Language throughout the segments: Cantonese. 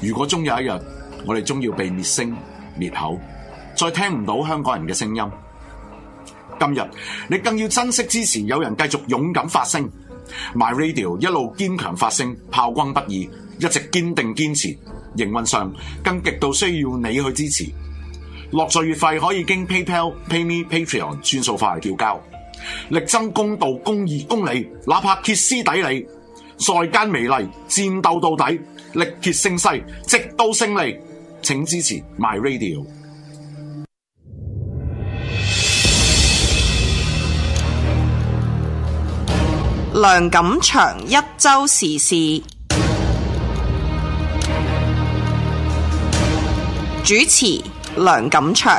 如果終有一日，我哋終要被滅聲滅口，再聽唔到香港人嘅聲音，今日你更要珍惜支持有人繼續勇敢發聲。My Radio 一路堅強發聲，炮轟不已，一直堅定堅持。營運上更極度需要你去支持。落座月費可以經 PayPal、PayMe、Patreon 轉數化嚟繳交。力爭公道、公義、公理，哪怕歇斯底里，在間美麗，戰鬥到底，力竭勝勢，直到勝利。請支持 My Radio。 梁錦祥一周時事主持，梁錦祥。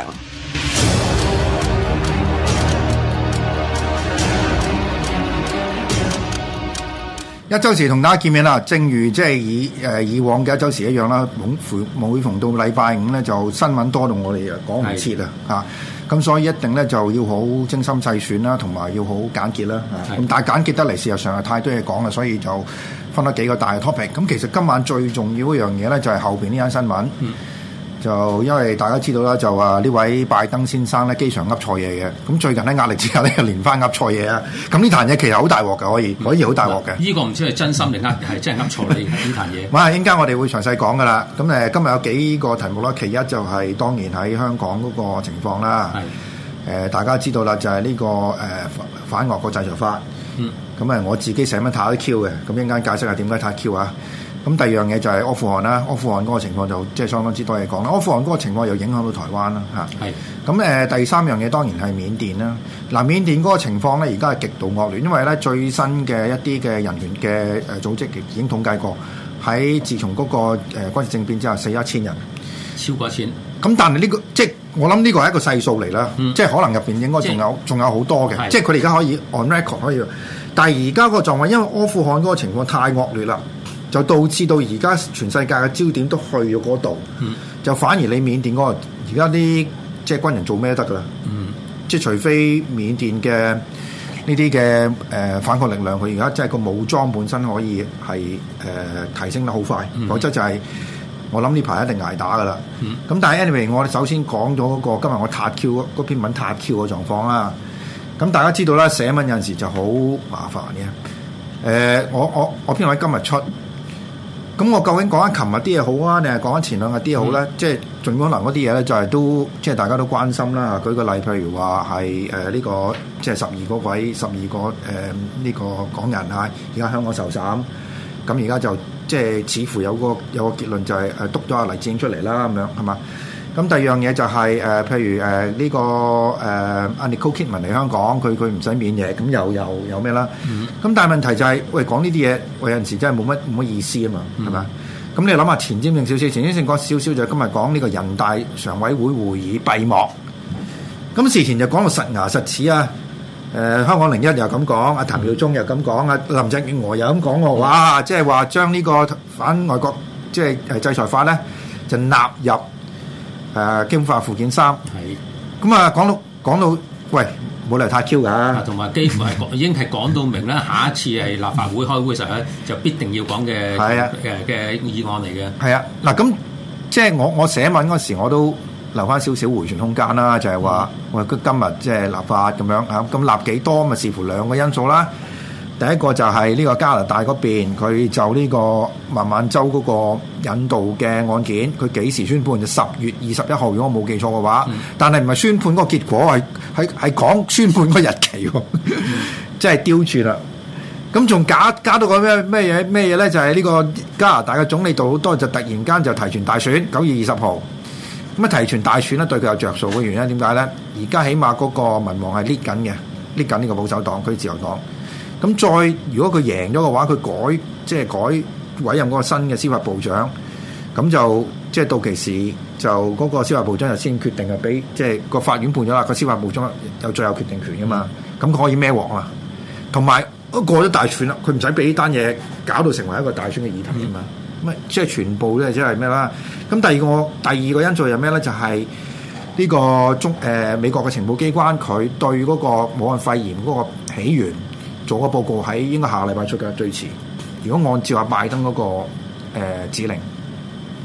一周時同大家見面啦，正如即係以往嘅一周時一樣啦，每逢到禮拜五咧就新聞多到我哋講唔切啊，咁所以一定咧就要好精心細選啦，同埋要好簡潔啦，咁但係簡潔得嚟，事實上係太多嘢講啦，所以就分咗幾個大嘅 topic。咁其實今晚最重要一樣嘢咧就係後邊呢單新聞。就因為大家知道啦，就話呢位拜登先生咧經常噏錯嘢嘅，咁最近喺壓力之下咧又連番噏錯嘢啊！咁呢壇嘢其實好大鑊嘅，可以好大鑊嘅。 呢個唔知係真心定係真係噏錯你呢壇嘢。 哇！陣間我哋會詳細講噶啦。咁今日有幾個題目啦，其一就係當然喺香港嗰個情況啦。大家知道啦，就係呢個反俄國制裁法。咁我自己寫乜太 Q 嘅，咁陣間解釋下點解太 Q 啊！咁第二樣嘢就係阿富汗啦，阿富汗嗰個情況就即係相當之多嘢講啦。阿富汗嗰個情況又影響到台灣啦，咁第三樣嘢當然係緬甸啦。嗱，緬甸嗰個情況咧，而家係極度惡劣，因為咧最新嘅一啲嘅人權嘅組織已經統計過，喺自從嗰個軍事政變之後死1000人， 超過1000。咁但係呢個即係我諗呢個係一個細數嚟啦，即係可能入邊應該仲有好多嘅，即係佢哋而家可以 on record 可以，但係而家個狀況因為阿富汗嗰個情況太惡劣啦。就導致到而家全世界嘅焦點都去咗嗰度，就反而你緬甸嗰個而家啲即係軍人做咩都得噶啦，即係除非緬甸嘅呢啲嘅反抗力量，佢而家即係個武裝本身可以係提升得好快，否則就係我諗呢排一定捱打噶啦。咁但係 anyway， 我哋首先講咗嗰個今日我塔 Q 嗰篇文塔 Q 嘅狀況啦。咁大家知道啦，寫文有陣時就好麻煩嘅。我篇文今日出。咁我究竟講緊琴日啲嘢好啊，定係講緊前兩日啲嘢好咧？即係盡可能嗰啲嘢咧，就係都即係大家都關心啦。舉個例，譬如話係呢個即係12個呢個港人啊，而家香港受審，咁而家就即係似乎有個結論就係督咗阿黎智英出嚟啦，咁樣係嘛？咁第二樣嘢就係譬如呢個阿 Nicole Kidman 嚟香港，佢唔使免疫，咁又咩啦？咁但係問題就係，喂講呢啲嘢，喂有陣時真係冇乜意思啊嘛，係嘛？咁你諗下前瞻性少少，前瞻性講少少就係今日講呢個人大常委會會議閉幕。咁事前就講到實牙實齒啊，香港01又咁講，阿譚耀宗又咁講，阿林鄭月娥又咁講喎，哇！即係話將呢個反外國即係制裁法咧，就納入基本法附件3，咁啊講到，喂冇理由太 Q 㗎， 同埋幾乎係已經係講到明啦，下一次係立法會開會時候咧，就必定要講嘅嘅議案嚟嘅。係啊， 嗱咁即係我寫文嗰時我都留翻少少回旋空間啦，就係話喂今日即係立法咁樣嚇，咁立幾多咪視乎兩個因素啦。第一個就係呢個加拿大嗰邊，佢就呢個孟晚舟嗰個引渡嘅案件，佢幾時宣判？就10月21號，如果我冇記錯嘅話。但係唔係宣判嗰個結果，係講宣判嗰個日期喎，即係刁轉啦。咁仲加到個咩嘢咧？就係呢個加拿大嘅總理杜魯多就突然間就提傳大選9月20號。咁啊提傳大選咧對佢有着數嘅原因點解咧？而家起碼嗰個民望係 lead 緊呢個保守黨，佢自由黨。咁再如果佢贏咗嘅話，佢改委任嗰個新嘅司法部長，咁就即係到期時就嗰個司法部長就先決定係俾即係個法院判咗啦，個司法部長有最後決定權噶嘛，咁佢可以孭鑊啊，同埋過咗大選啦，佢唔使俾呢單嘢搞到成為一個大選嘅議題啊嘛，咁即係全部咧即係咩啦？咁第二個因素係咩咧？就係呢個美國嘅情報機關佢對嗰個武漢肺炎嗰個起源做個報告喺應該下個禮拜出嘅最遲。如果按照阿拜登嗰個指令，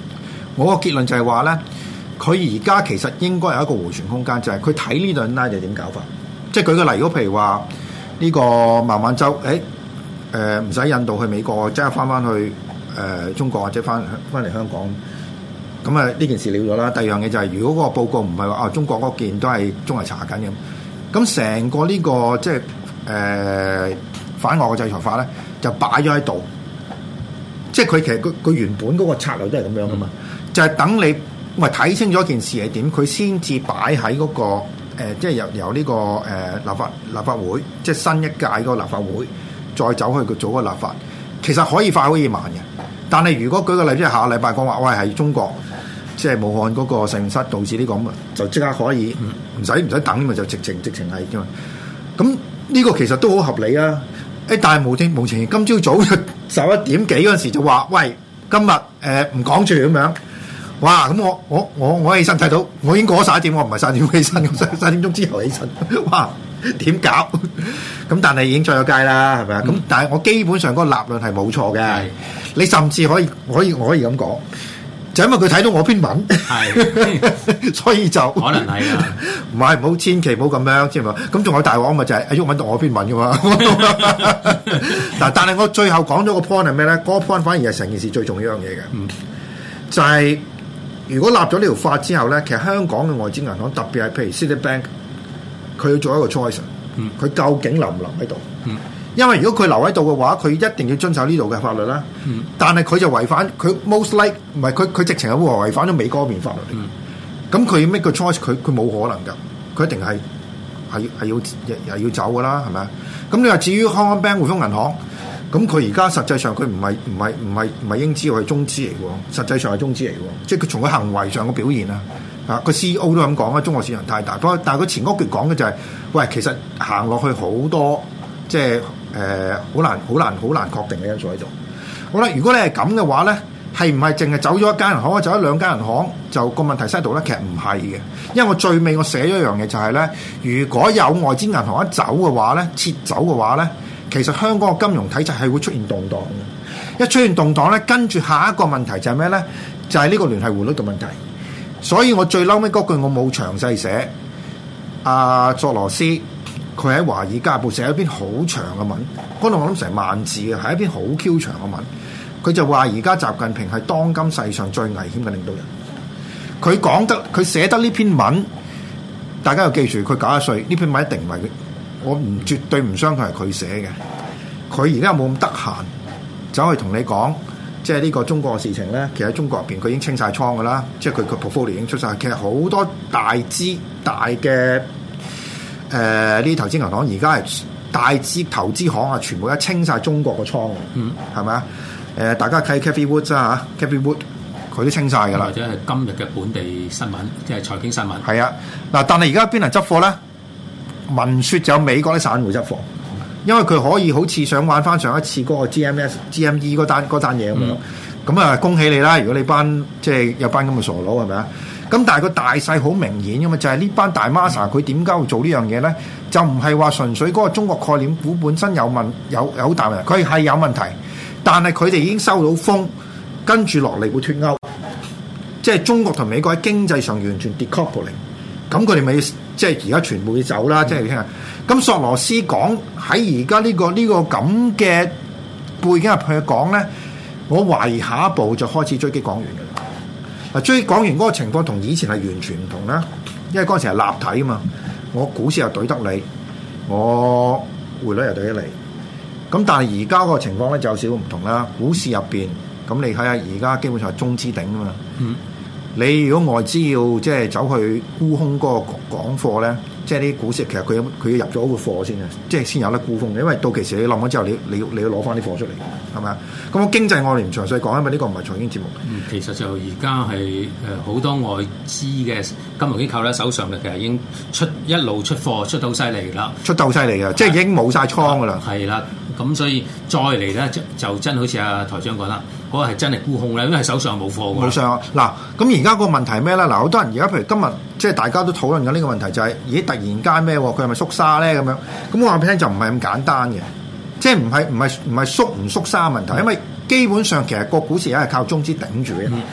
我個結論就係話咧，佢而家其實應該有一個迴旋空間，就係佢睇呢兩拉就點搞法。即係舉個例，如果譬如話呢個孟晚舟，唔使印度去美國，即刻翻去中國或者翻嚟香港，咁啊呢件事了咗啦。第二樣嘢就係、是，如果嗰個報告唔係話中國嗰件都係中係查緊嘅，咁成個呢、這個即係反俄嘅制裁法咧，就擺咗喺度。即係佢其實佢原本嗰個策略都係咁樣噶嘛，就係等你睇清楚件事係點，佢先至擺喺嗰個即係由呢個立法會，即係新一屆嗰個立法會再走去佢做嗰個立法，其實可以快可以慢嘅。但係如果舉個例，即係下個禮拜講話，喂係中國即係武漢嗰個實驗室導致呢個咁啊，就即刻可以唔使等嘛，就直情係啫嘛。咁呢個其實都好合理啊！但係無情今朝早11點幾嗰陣時就話，喂，今日唔講住咁樣。哇！咁我起身睇到，我已經過咗11點，我唔係11點起身，11點鐘之後起身。哇！點搞？咁但係已經出咗街啦，係咪啊？咁但係我基本上嗰個立論係冇錯嘅。你甚至可以咁講，就因為佢睇到我篇文，所以就可能係啊。 唔係，唔好千祈唔好咁樣，知唔知？咁仲有大鑊咪就係毓民讀我篇文㗎嘛。嗱，但係我最後講咗個 point 係咩咧？嗰個 point 反而係成件事最重要一樣嘢嘅，就係如果立咗呢條法之後咧，其實香港嘅外資銀行特別係譬如 Citibank， 佢要做一個 choice， 佢究竟留唔留喺度？因為如果佢留喺度嘅話，佢一定要遵守呢度嘅法律啦。但係佢就違反佢 most like 唔係佢直情係會違反咗美國嗰邊法律。咁佢 make 個 choice， 佢冇可能㗎，佢一定係要走㗎啦，係咪啊？咁你話至於康安 bank 匯豐銀行，咁佢而家實際上佢唔係英資，係中資嚟喎，實際上係中資嚟喎，即係佢從佢行為上嘅表現啊，個 CEO 都咁講啦，中國市場太大。但係佢前嗰句講嘅就係，喂，其實行落去好多即係好難確定嘅因素喺度。好啦，如果你係咁嘅話咧，係唔係淨係走咗一間銀行，走咗兩間銀行就個問題喺度咧？其實唔係嘅，因為我最尾我寫咗一樣嘢就係咧，如果有外資銀行一走嘅話咧，撤走嘅話咧，其實香港嘅金融體制係會出現動盪嘅。一出現動盪咧，跟住下一個問題就係咩咧？就係呢個聯繫匯率嘅問題。所以我最嬲尾嗰句我冇詳細寫。索羅斯佢喺華爾街報寫一篇好長嘅文，嗰度我諗成萬字嘅，係一篇好 Q 長嘅文。佢就話而家習近平係當今世上最危險嘅領導人。佢寫得呢篇文，大家要記住，佢91歲，呢篇文一定唔係佢，我絕對唔相信係佢寫嘅。佢而家有冇咁得閒走去同你講，即係呢個中國嘅事情咧？其實喺中國入邊佢已經清晒倉噶啦，即係佢個 portfolio 已經出晒。其實好多大嘅呢啲投資銀行而家係大資投資行啊，全部一清晒中國嘅倉嘅，係咪啊？大家睇 Cathy Wood 啊 Cathy Wood 佢都清晒㗎啦， 或者係今日嘅本地新聞，即係財經新聞。係啊，嗱，但係而家邊人執貨咧？聞說就有美國啲散戶執貨，因為佢可以好似想玩翻上一次嗰個 GME 嗰單嘢咁樣。咁啊，恭喜你啦！如果你班即係有班咁嘅傻佬係咪啊？咁但係個大勢好明顯㗎嘛，就係呢班大 master 佢點解會做呢樣嘢咧？就唔係話純粹嗰個中國概念股本身有好大問題，佢係有問題。但係佢哋已經收到風，跟住落嚟會脫鈎，即係中國同美國喺經濟上完全 decoupling， 咁佢哋咪即係而家全部要走啦，即係聽下。咁索羅斯講喺而家呢個咁嘅背景入去講咧，我懷疑下一步就開始追擊港元嘅啦。嗱，追擊港元嗰個情況同以前係完全唔同啦，因為嗰陣時係立體啊嘛，我股市又對得你，我匯率又對得你。咁但係而家個情況咧就有少少唔同啦，股市入邊咁你睇下而家基本上係中資頂啊嘛。你如果外資要即係走去沽空嗰個港貨咧，即係啲股市其實佢要入咗個貨先嘅，即係先有得沽空嘅，因為到期時你冧咗之後，你要攞翻啲貨出嚟，係咪啊？咁我經濟我哋唔詳細講，因為呢個唔係財經節目。 其實就而家係好多外資嘅金融機構咧手上嘅其實已經一路出貨出到好犀利啦，出到好犀利嘅，即係已經冇晒倉噶啦。係啦，咁所以再嚟咧就真好似阿台長講啦，嗰個係真係沽空啦，因為手上冇貨㗎。冇上嗱，咁而家個問題係咩咧？嗱，好多人而家譬如今日即係大家都討論緊呢個問題，就係咦突然間咩？佢係咪縮沙咧？咁樣咁我話俾你聽就唔係咁簡單嘅，即係唔係縮唔縮沙問題，因為基本上其實個股市而家係靠中資頂住嘅。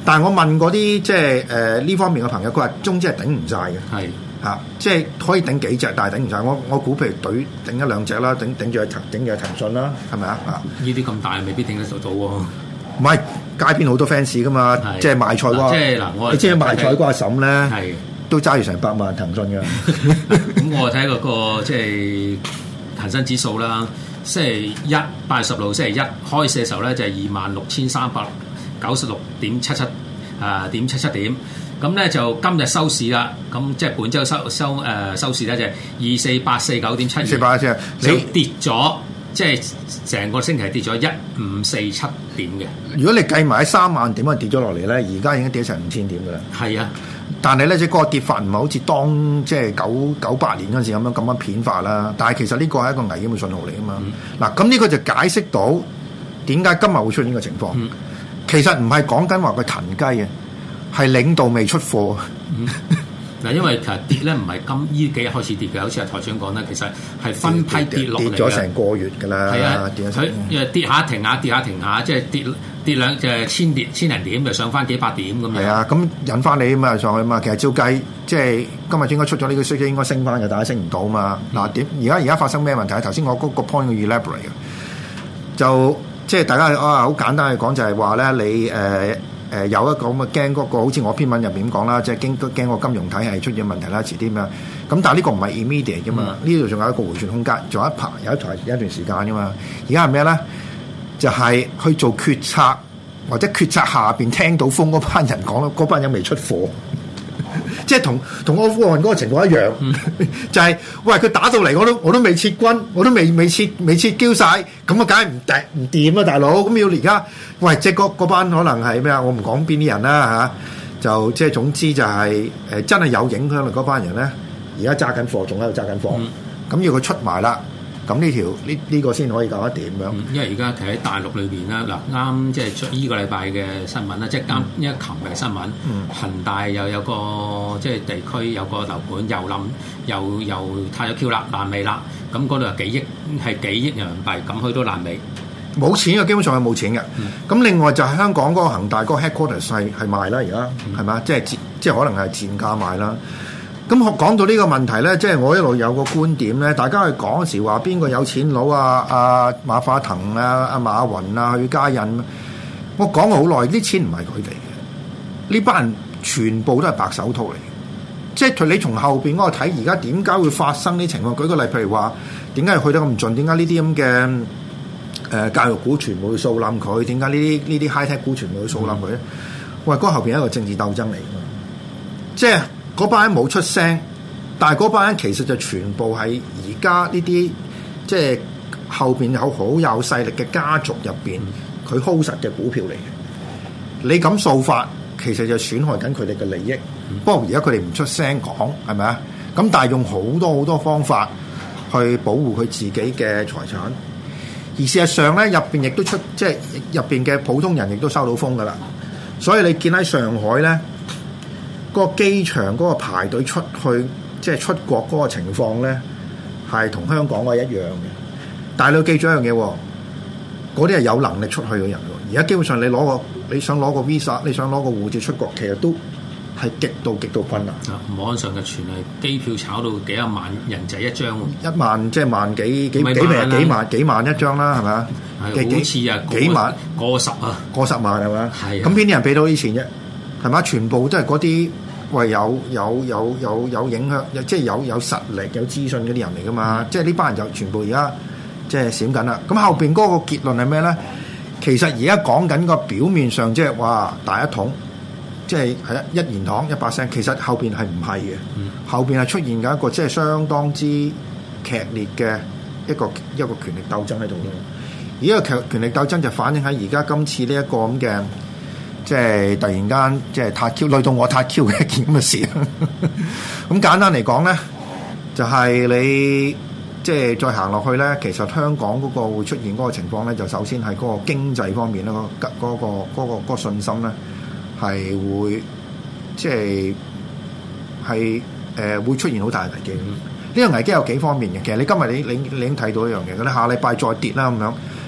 但係我問嗰啲即係呢方面嘅朋友，佢話中資係頂唔晒嘅。係。即係可以頂幾隻，但係頂唔晒。我估譬如隊頂一兩隻啦，頂住騰訊啦，係咪啊？ 呢啲咁大未必頂得到喎。 唔係街邊好多 fans 噶嘛，即係賣菜瓜。即係嗱，你知唔知賣菜瓜阿嬸咧，都揸住成100萬騰訊㗎。 咁我睇嗰個即係恒生指數啦，星期一8月10號星期一開市嘅時候咧，就係26,396.77點。咁咧就今日收市啦，咁即係本週收市咧就係24,849.7，你跌咗，即係成個星期跌咗1547點嘅。 如果你計埋喺3萬點啊跌咗落嚟咧，而家已經跌成5000點噶啦。 係啊， 但係咧即係嗰個跌法唔係好似當即係98年嗰陣時咁樣片化啦。但係其實呢個係一個危險嘅信號嚟啊嘛。嗱，咁呢個就解釋到點解今日會出現呢個情況。其實唔係講緊話佢騰雞嘅。係領導未出貨嗱，因為其實跌咧唔係呢幾日開始跌嘅，好似阿台長講咧，其實係分批跌落嚟嘅， 跌咗成個月㗎啦。係啊， 佢跌下停下，跌下停下，即係跌兩就千零點，就上翻幾百點咁樣。係啊，咁引翻你啊嘛上去啊嘛，其實照計即係今日應該出咗呢個消息，應該升翻嘅，但係升唔到嘛。嗱而家發生咩問題？頭先我嗰個 point 要 elaborate 嘅，就即係大家好簡單去講就係話咧，你有一個咁嘅驚嗰個，好似我篇文入面講啦，即係驚個金融體系出現問題啦，遲啲咩？咁但係呢個唔係 immediate 嘅嘛，呢度仲有一個回旋空間，仲有一段時間㗎嘛。而家係咩咧？就係去做決策或者決策下邊聽到風嗰班人講咯，嗰班人未出貨，即係同阿富汗嗰個情況一樣，就係喂佢打到嚟，我都未撤軍，我都未撤繳晒，咁啊梗係唔掂啊大佬，咁要而家喂即係嗰班可能係咩啊？我唔講邊啲人啦嚇，就即係總之就係真係有影響力嗰班人咧，而家揸緊貨，仲喺度揸緊貨，咁要佢出埋啦。咁呢個先可以搞得掂咁樣。 因為而家睇喺大陸裏邊啦，嗱啱即係依個禮拜嘅新聞啦，即係因為琴日嘅新聞，恒大又有個即係地區有個樓盤又冧，又太咗 Q 啦，爛尾啦，咁嗰度係幾億人民幣，咁佢都爛尾。 冇錢嘅，基本上係冇錢嘅。咁另外就係香港嗰個恒大嗰個 headquarters 係賣啦，而家係咪？即係可能係賤價賣啦。咁講到呢個問題咧，即係我一路有個觀點咧，大家去講嗰時話邊個有錢佬啊？馬化騰啊、阿馬雲啊、許家印，我講好耐，啲錢唔係佢哋嘅，呢班人全部都係白手套嚟嘅。即係你從後邊嗰個睇，而家點解會發生呢情況？舉個例，譬如話點解去得咁盡？點解呢啲咁嘅教育股全部去掃冧佢？點解呢啲 high tech 股全部去掃冧佢咧？喂，嗰後邊係一個政治鬥爭嚟㗎嘛，即係。嗰班人冇出聲，但係嗰班人其實就全部係而家呢啲即係後邊有好有勢力嘅家族入邊，佢 hold 實嘅股票嚟嘅。你咁掃法，其實就損害緊佢哋嘅利益。不過而家佢哋唔出聲講，係咪啊？咁但係用好多方法去保護佢自己嘅財產。而事實上咧，入邊亦都即係入邊嘅普通人亦都收到風㗎啦。所以你見喺上海咧。個機場嗰個排隊出去，即係出國嗰個情況咧，係同香港係一樣嘅。但係你要記住一樣嘢，嗰啲係有能力出去嘅人。而家基本上你想攞個 visa， 你想攞個護照出國，其實都係極度困難。 網上嘅傳係機票炒到幾廿萬人仔一張喎 ，1萬即係萬幾萬一張啦，係咪啊？ 好似啊幾萬過十萬係咪？ 係。 咁邊啲人俾到啲錢啫？係咪？全部都係嗰啲。喂，有影響，即係有實力、有資訊嗰啲人嚟噶嘛？即係呢班人就全部而家即係閃緊啦。咁後邊嗰個結論係咩咧？其實而家講緊個表面上即係話大一統，即係一言堂100%。其實後邊係唔係嘅？後邊係出現緊一個即係相當之劇烈嘅一個權力鬥爭喺度咯。而呢個權力鬥爭就反映喺而家今次呢一個咁嘅。即係突然間，即係撻 Q，累到我撻 Q 嘅一件咁嘅事。咁簡單嚟講咧，就係你即係再行落去咧，其實香港嗰個會出現嗰個情況咧，就首先係嗰個經濟方面咧，嗰個信心咧係會即係會出現好大嘅危機。呢個危機有幾方面嘅，其實你今日你已經睇到一樣嘢，你下禮拜再跌啦咁樣。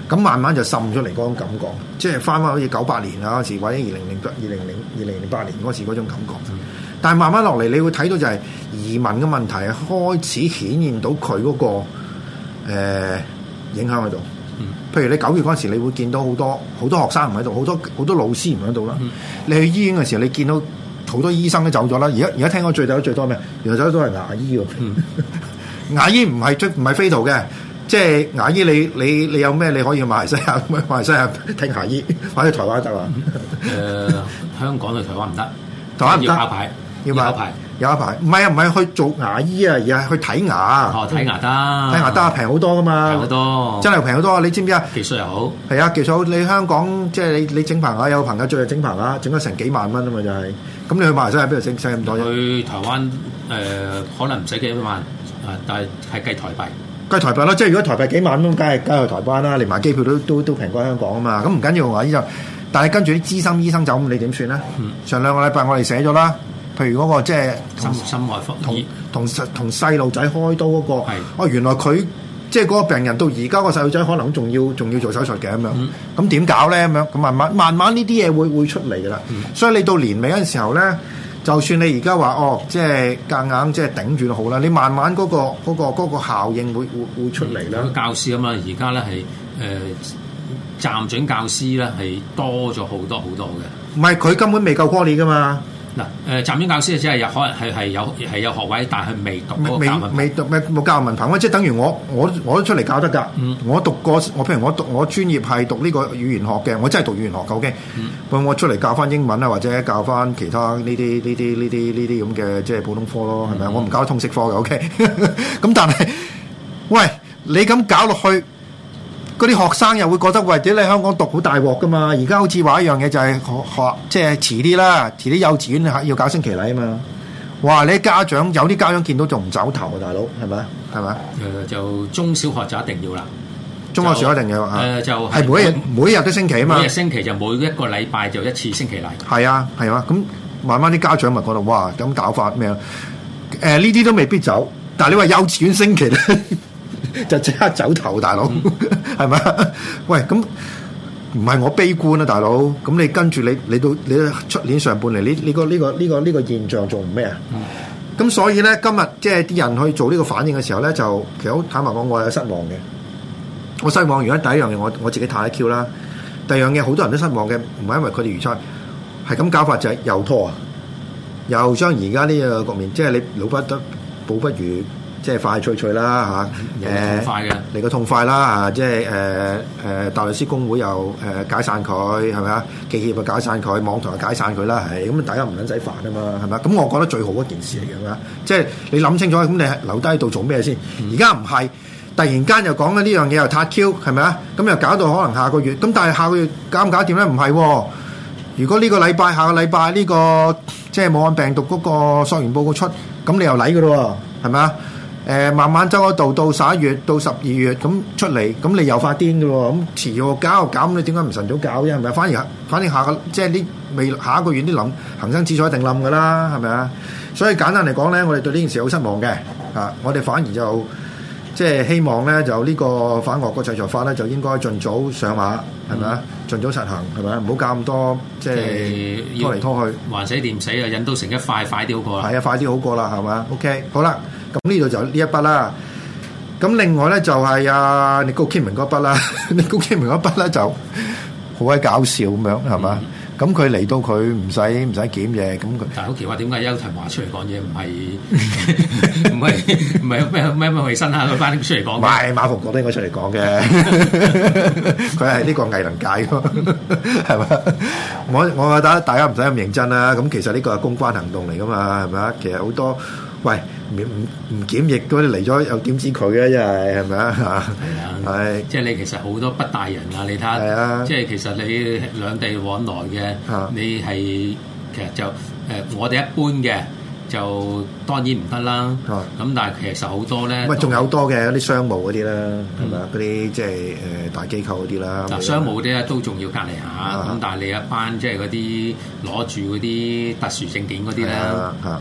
咁慢慢就滲出嚟嗰種感覺，即係翻好似98年啊嗰時，或者2008年嗰時嗰種感覺。但係慢慢落嚟，你會睇到就係移民嘅問題係開始顯現到佢嗰個影響喺度。譬如你9月嗰陣時，你會見到好多學生唔喺度，好多老師唔喺度啦。你去醫院嘅時候，你見到好多醫生都走咗啦。而家聽講最多咩？原來走咗係牙醫喎。牙醫唔係飛圖嘅。即係牙醫，你有咩你可以去馬來西亞聽牙醫，或者台灣得啊？ 香港去台灣唔得， 台灣唔得， 要考牌，有一排。唔係去做牙醫啊，而係去睇牙。 睇牙得， 睇牙得平好多噶嘛， 平好多， 真係平好多。你知唔知啊？ 技術又好， 係啊，技術好。你香港即係你整棚牙，有朋友最近整棚牙，整咗成幾萬蚊啊嘛，就係。咁你去馬來西亞邊度整咁多？ 去台灣可能唔使幾萬，但係計台幣。 計台幣咯，即係如果台幣幾萬咁，梗係去台灣啦，連埋機票都平過香港啊嘛。咁唔緊要牙醫就，但係跟住啲資深醫生走，咁你點算咧？上2個禮拜我哋寫咗啦，譬如嗰個即係心外科同細路仔開刀嗰個，原來佢即係嗰個病人到而家個細路仔可能仲要做手術嘅咁樣，咁點搞咧咁樣？咁慢慢呢啲嘢會出嚟噶啦。所以你到年尾嗰陣時候咧。就算你而家話即係夾硬即係頂住都好啦，你慢慢嗰個效應會出嚟啦。 教師啊嘛，而家咧係暫准教師咧係多咗好多嘅。 唔係佢根本未夠 quality 噶嘛。 嗱暫准教師只係可能係有學位，但係未讀嗰個教文憑。 冇教文憑，即係等於我都出嚟教得㗎。我讀過譬如我專業係讀呢個語言學嘅，我真係讀語言學嘅 OK。我出嚟教翻英文啊，或者教翻其他呢啲咁嘅即係普通科咯，係咪？我唔教通識科嘅 OK。咁但係，喂，你咁搞落去，嗰啲學生又會覺得喂，屌你香港讀好大鑊噶嘛？而家好似話一樣嘢就係學即係遲啲啦，遲啲幼稚園要搞升旗禮啊嘛！哇！你有啲家長見到仲唔走頭啊，大佬係咪？係咪？ 就中小學就一定要啦， 中學小學一定要就係每日都升旗啊嘛！ 每日升旗就每一個禮拜就一次升旗禮。係啊，咁慢慢啲家長咪覺得哇，咁搞法咩啊？呢啲都未必走，但係你話幼稚園升旗咧？就即刻走頭，大佬係咪？喂，咁唔係我悲觀啊，大佬。咁你跟住你到出年上半年，呢個現象做唔咩啊？咁所以咧，今日即係啲人去做呢個反應嘅時候咧，就其實好坦白講，我有失望嘅。我失望，如果第一樣嘢我自己太 Q 啦，第二樣嘢好多人都失望嘅，唔係因為佢哋預測係咁搞法，就係又拖啊，又將而家呢個局面，即係你老不得，保不如。即係快脆脆啦嚇， 痛快嘅嚟個痛快啦嚇，即係大律師公會又解散佢係咪啊？記協又解散佢，網台又解散佢啦，係咁大家唔撚使煩啊嘛，係咪啊？咁我覺得最好一件事嚟嘅嘛，即係你諗清楚，咁你留低喺度做咩先？而家唔係突然間又講緊呢樣嘢又撻 Q 係咪啊？咁又搞到可能下個月，咁但係下個月搞唔搞掂咧？唔係喎，如果呢個禮拜下個禮拜呢個即係武漢病毒嗰個溯源報告出，咁你又嚟嘅咯喎，係咪啊？慢慢周嗰度到11月到12月咁出嚟，咁你又發癲嘅喎，咁遲咗搞又搞，咁你點解唔晨早搞啫？係咪？反正下個即係啲下一個月啲恒生指數一定冧嘅啦，係咪啊？所以簡單嚟講咧，我哋對呢件事好失望嘅嚇，我哋反而就即係希望咧，就呢個反俄國制裁法咧，就應該盡早上馬，係咪啊？盡早實行係咪啊？唔好搞咁多即係拖嚟拖去， 還死掂死啊！引刀成一快啲好過啦。係啊，快啲好過啦，係嘛 ？OK， 好啦。咁呢度就呢一筆啦，咁另外咧就係尼高基明嗰筆啦，尼高基明嗰筆咧就好鬼搞笑咁樣係嘛？咁佢嚟到佢唔使檢嘢，咁佢但係好奇怪，點解邱騰華出嚟講嘢唔係咩衞生啊？佢翻出嚟講， 唔係馬逢國都應該出嚟講嘅，佢係呢個藝能界咯，係嘛？我覺得大家唔使咁認真啦。咁其實呢個係公關行動嚟噶嘛，係咪啊？其實好多。喂，唔檢疫嗰啲嚟咗又點知佢咧？真係係咪啊？係啊，係即係你其實好多不帶人啊！你睇下，係啊，即係其實你兩地往來嘅，你係其實就我哋一般嘅就當然唔得啦。咁但係其實好多咧， 喂，仲有好多嘅啲商務嗰啲啦，係咪啊？嗰啲即係大機構嗰啲啦。 嗱，商務嗰啲咧都仲要隔離下，咁但係你一班即係嗰啲攞住嗰啲特殊證件嗰啲咧。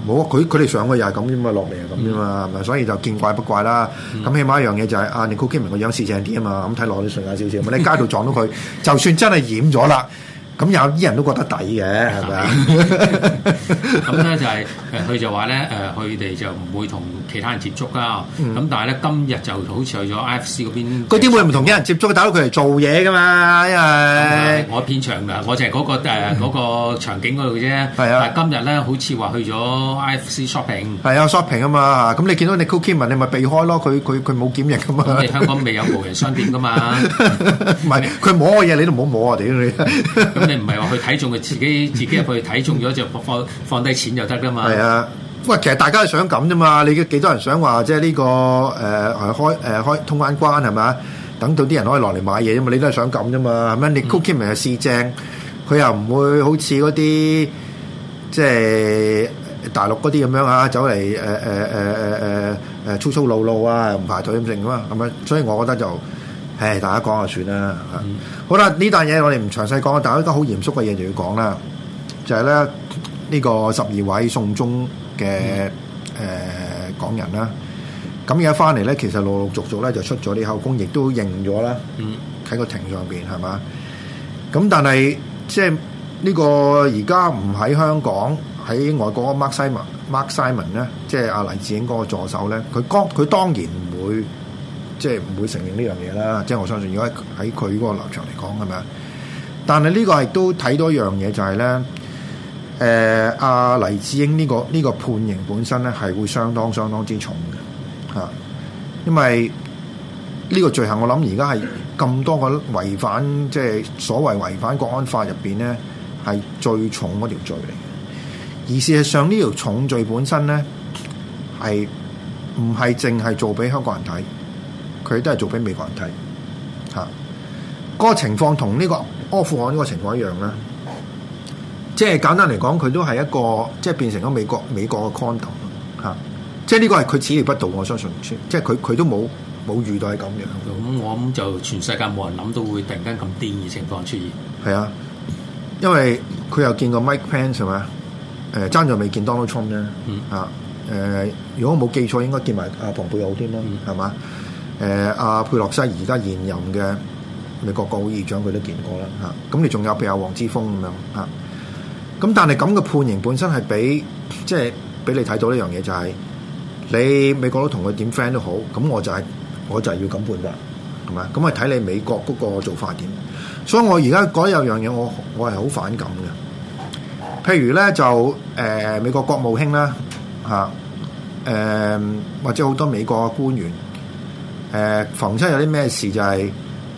冇啊！佢哋上嘅又係咁啫嘛，落嚟係咁啫嘛，咪所以就見怪不怪啦。咁起碼一樣嘢就係阿 Nicole Kidman個樣似正啲啊嘛，咁睇落去順眼少少。咁你街度撞到佢，就算真係染咗啦。咁有啲人都覺得抵嘅，係咪啊？ 咁咧就係佢就話咧佢哋就唔會同其他人接觸啦。咁但係咧今日就好似去咗 IFC 嗰邊。 嗰啲會唔同啲人接觸，打到佢嚟做嘢噶嘛？因為我片場㗎，我就係嗰個場景嗰度啫。係啊。但係今日咧好似話去咗 IFC shopping。係啊 ，shopping 啊嘛。咁你見到 Nicole Kidman，你咪避開咯。佢冇檢疫噶嘛。 咁你香港未有無人商店噶嘛？ 唔係，佢摸嘅嘢你都唔好摸啊！屌你。 你唔係話去睇中佢自己入去睇中咗就放低錢就得噶嘛？ 係啊，喂，其實大家都想咁啫嘛。你幾多人想話即係呢個開通關係咪？等到啲人可以落嚟買嘢啫嘛。你都係想咁啫嘛，係咪？你 Nicole Kidman 係試正，佢又唔會好似嗰啲即係大陸嗰啲咁樣啊，走嚟粗粗魯魯啊，唔排隊咁剩噶嘛，係咪？所以我覺得就。大家講就算啦。好啦，呢單嘢我哋唔詳細講，但係一個好嚴肅嘅嘢就要講啦，就係咧呢個12位送中嘅港人啦。咁而家翻嚟咧，其實陸陸續續咧就出咗啲口供，亦都認咗啦。喺個庭上邊係嘛？咁但係即係呢個而家唔喺香港，喺外國 Mark Simon 咧，即係阿黎智英嗰個助手咧，佢當然唔會。即係唔會承認呢樣嘢啦，即係我相信，如果喺佢嗰個立場嚟講係咪啊？但係呢個亦都睇到一樣嘢，就係咧，阿黎智英呢個判刑本身咧係會相當之重嘅嚇，因為呢個罪行我諗而家係咁多個違反，即係所謂違反國安法入邊咧係最重嗰條罪嚟嘅，而事實上呢條重罪本身咧係唔係淨係做俾香港人睇？佢都係做俾美國人睇，嚇、嗰個情況同呢個阿富汗呢個情況一樣啦。即係簡單嚟講，佢都係一個即係變成咗美國嘅 condom 嚇。即係呢個係佢始料不到，我相信。即係佢都冇預到係咁樣。 咁我諗就全世界冇人諗到會突然間咁癲嘅情況出現。 係啊，因為佢又見過 Mike Pence 係咪？爭在未見 Donald Trump 啫。嚇如果我冇記錯，應該見埋阿蓬佩奧添啦，係嘛？阿佩洛西而家現任嘅美國國會議長佢都見過啦嚇，咁你仲有譬如阿黃之鋒咁樣嚇，咁但係咁嘅判刑本身係俾即係俾你睇到呢樣嘢，就係你美國佬同佢點 friend 都好，咁我就係要咁判㗎，係咪？咁係睇你美國嗰個做法點，所以我而家講有樣嘢我係好反感嘅，譬如咧就美國國務卿啦嚇，或者好多美國嘅官員。逢親有啲咩事就係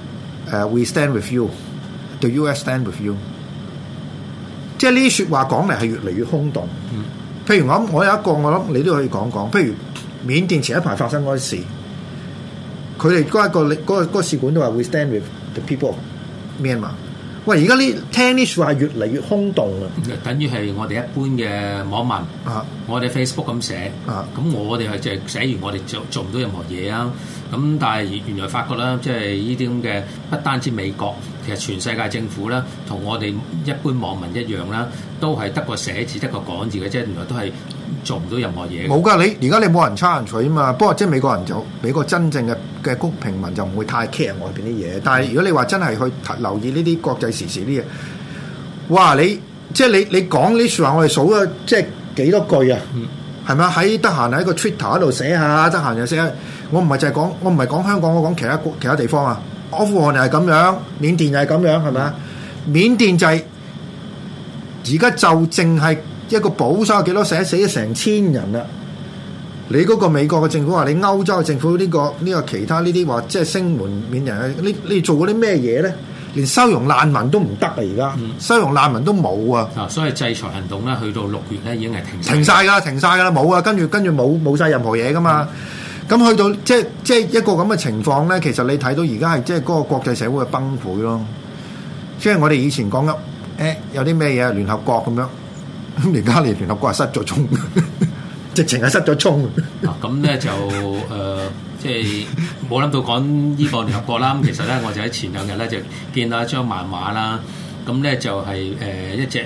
we stand with you，the US stand with you， 即係呢啲説話講嚟係越嚟越空洞。譬如我有一個我諗你都可以講講，譬如緬甸前一排發生嗰啲事，佢哋嗰個使館都話we stand with the people of Myanmar。喂，而家聽呢説話係越嚟越空洞啊！ 等於係我哋一般嘅網民我哋 Facebook 咁寫咁我哋係就係寫完我哋做唔到任何嘢啊！咁但係原來發覺啦，即係呢啲咁嘅不單止美國，其實全世界政府啦，同我哋一般網民一樣啦，都係得個寫字得個講字嘅啫，原來都係做唔到任何嘢。冇㗎，你而家你冇人challenge佢啊嘛。不過即係美國真正嘅公平民就唔會太 care 外邊啲嘢。但係如果你話真係去留意呢啲國際時事啲嘢，哇！你即係你講呢説話，我哋數咗即係幾多句啊？係咪喺得閒喺個 Twitter 度寫下，得閒又寫下。我唔係講香港，我講其他地方啊。阿富汗又係咁樣，緬甸又係咁樣，係咪啊？緬甸就係而家就淨係一個保守幾多死咗成千人啦。你嗰個美國嘅政府話，你歐洲嘅政府呢個其他呢啲話，即係聲援緬甸人，你做嗰啲咩嘢咧？連收容難民都唔得啊！而家收容難民都冇啊！ 所以制裁行動咧，去到6月咧已經係停晒㗎啦，冇啊！跟住冇晒任何嘢㗎嘛。咁去到即係一個咁嘅情況咧，其實你睇到而家係即係嗰個國際社會嘅崩潰咯。即係我哋以前講緊有啲咩嘢聯合國咁樣，咁而家連聯合國係失咗蹤，直情係失咗蹤。 咁咧就即係冇諗到講呢個聯合國啦。咁其實咧，我就喺前2日咧就見到一張漫畫啦。咁咧就係一隻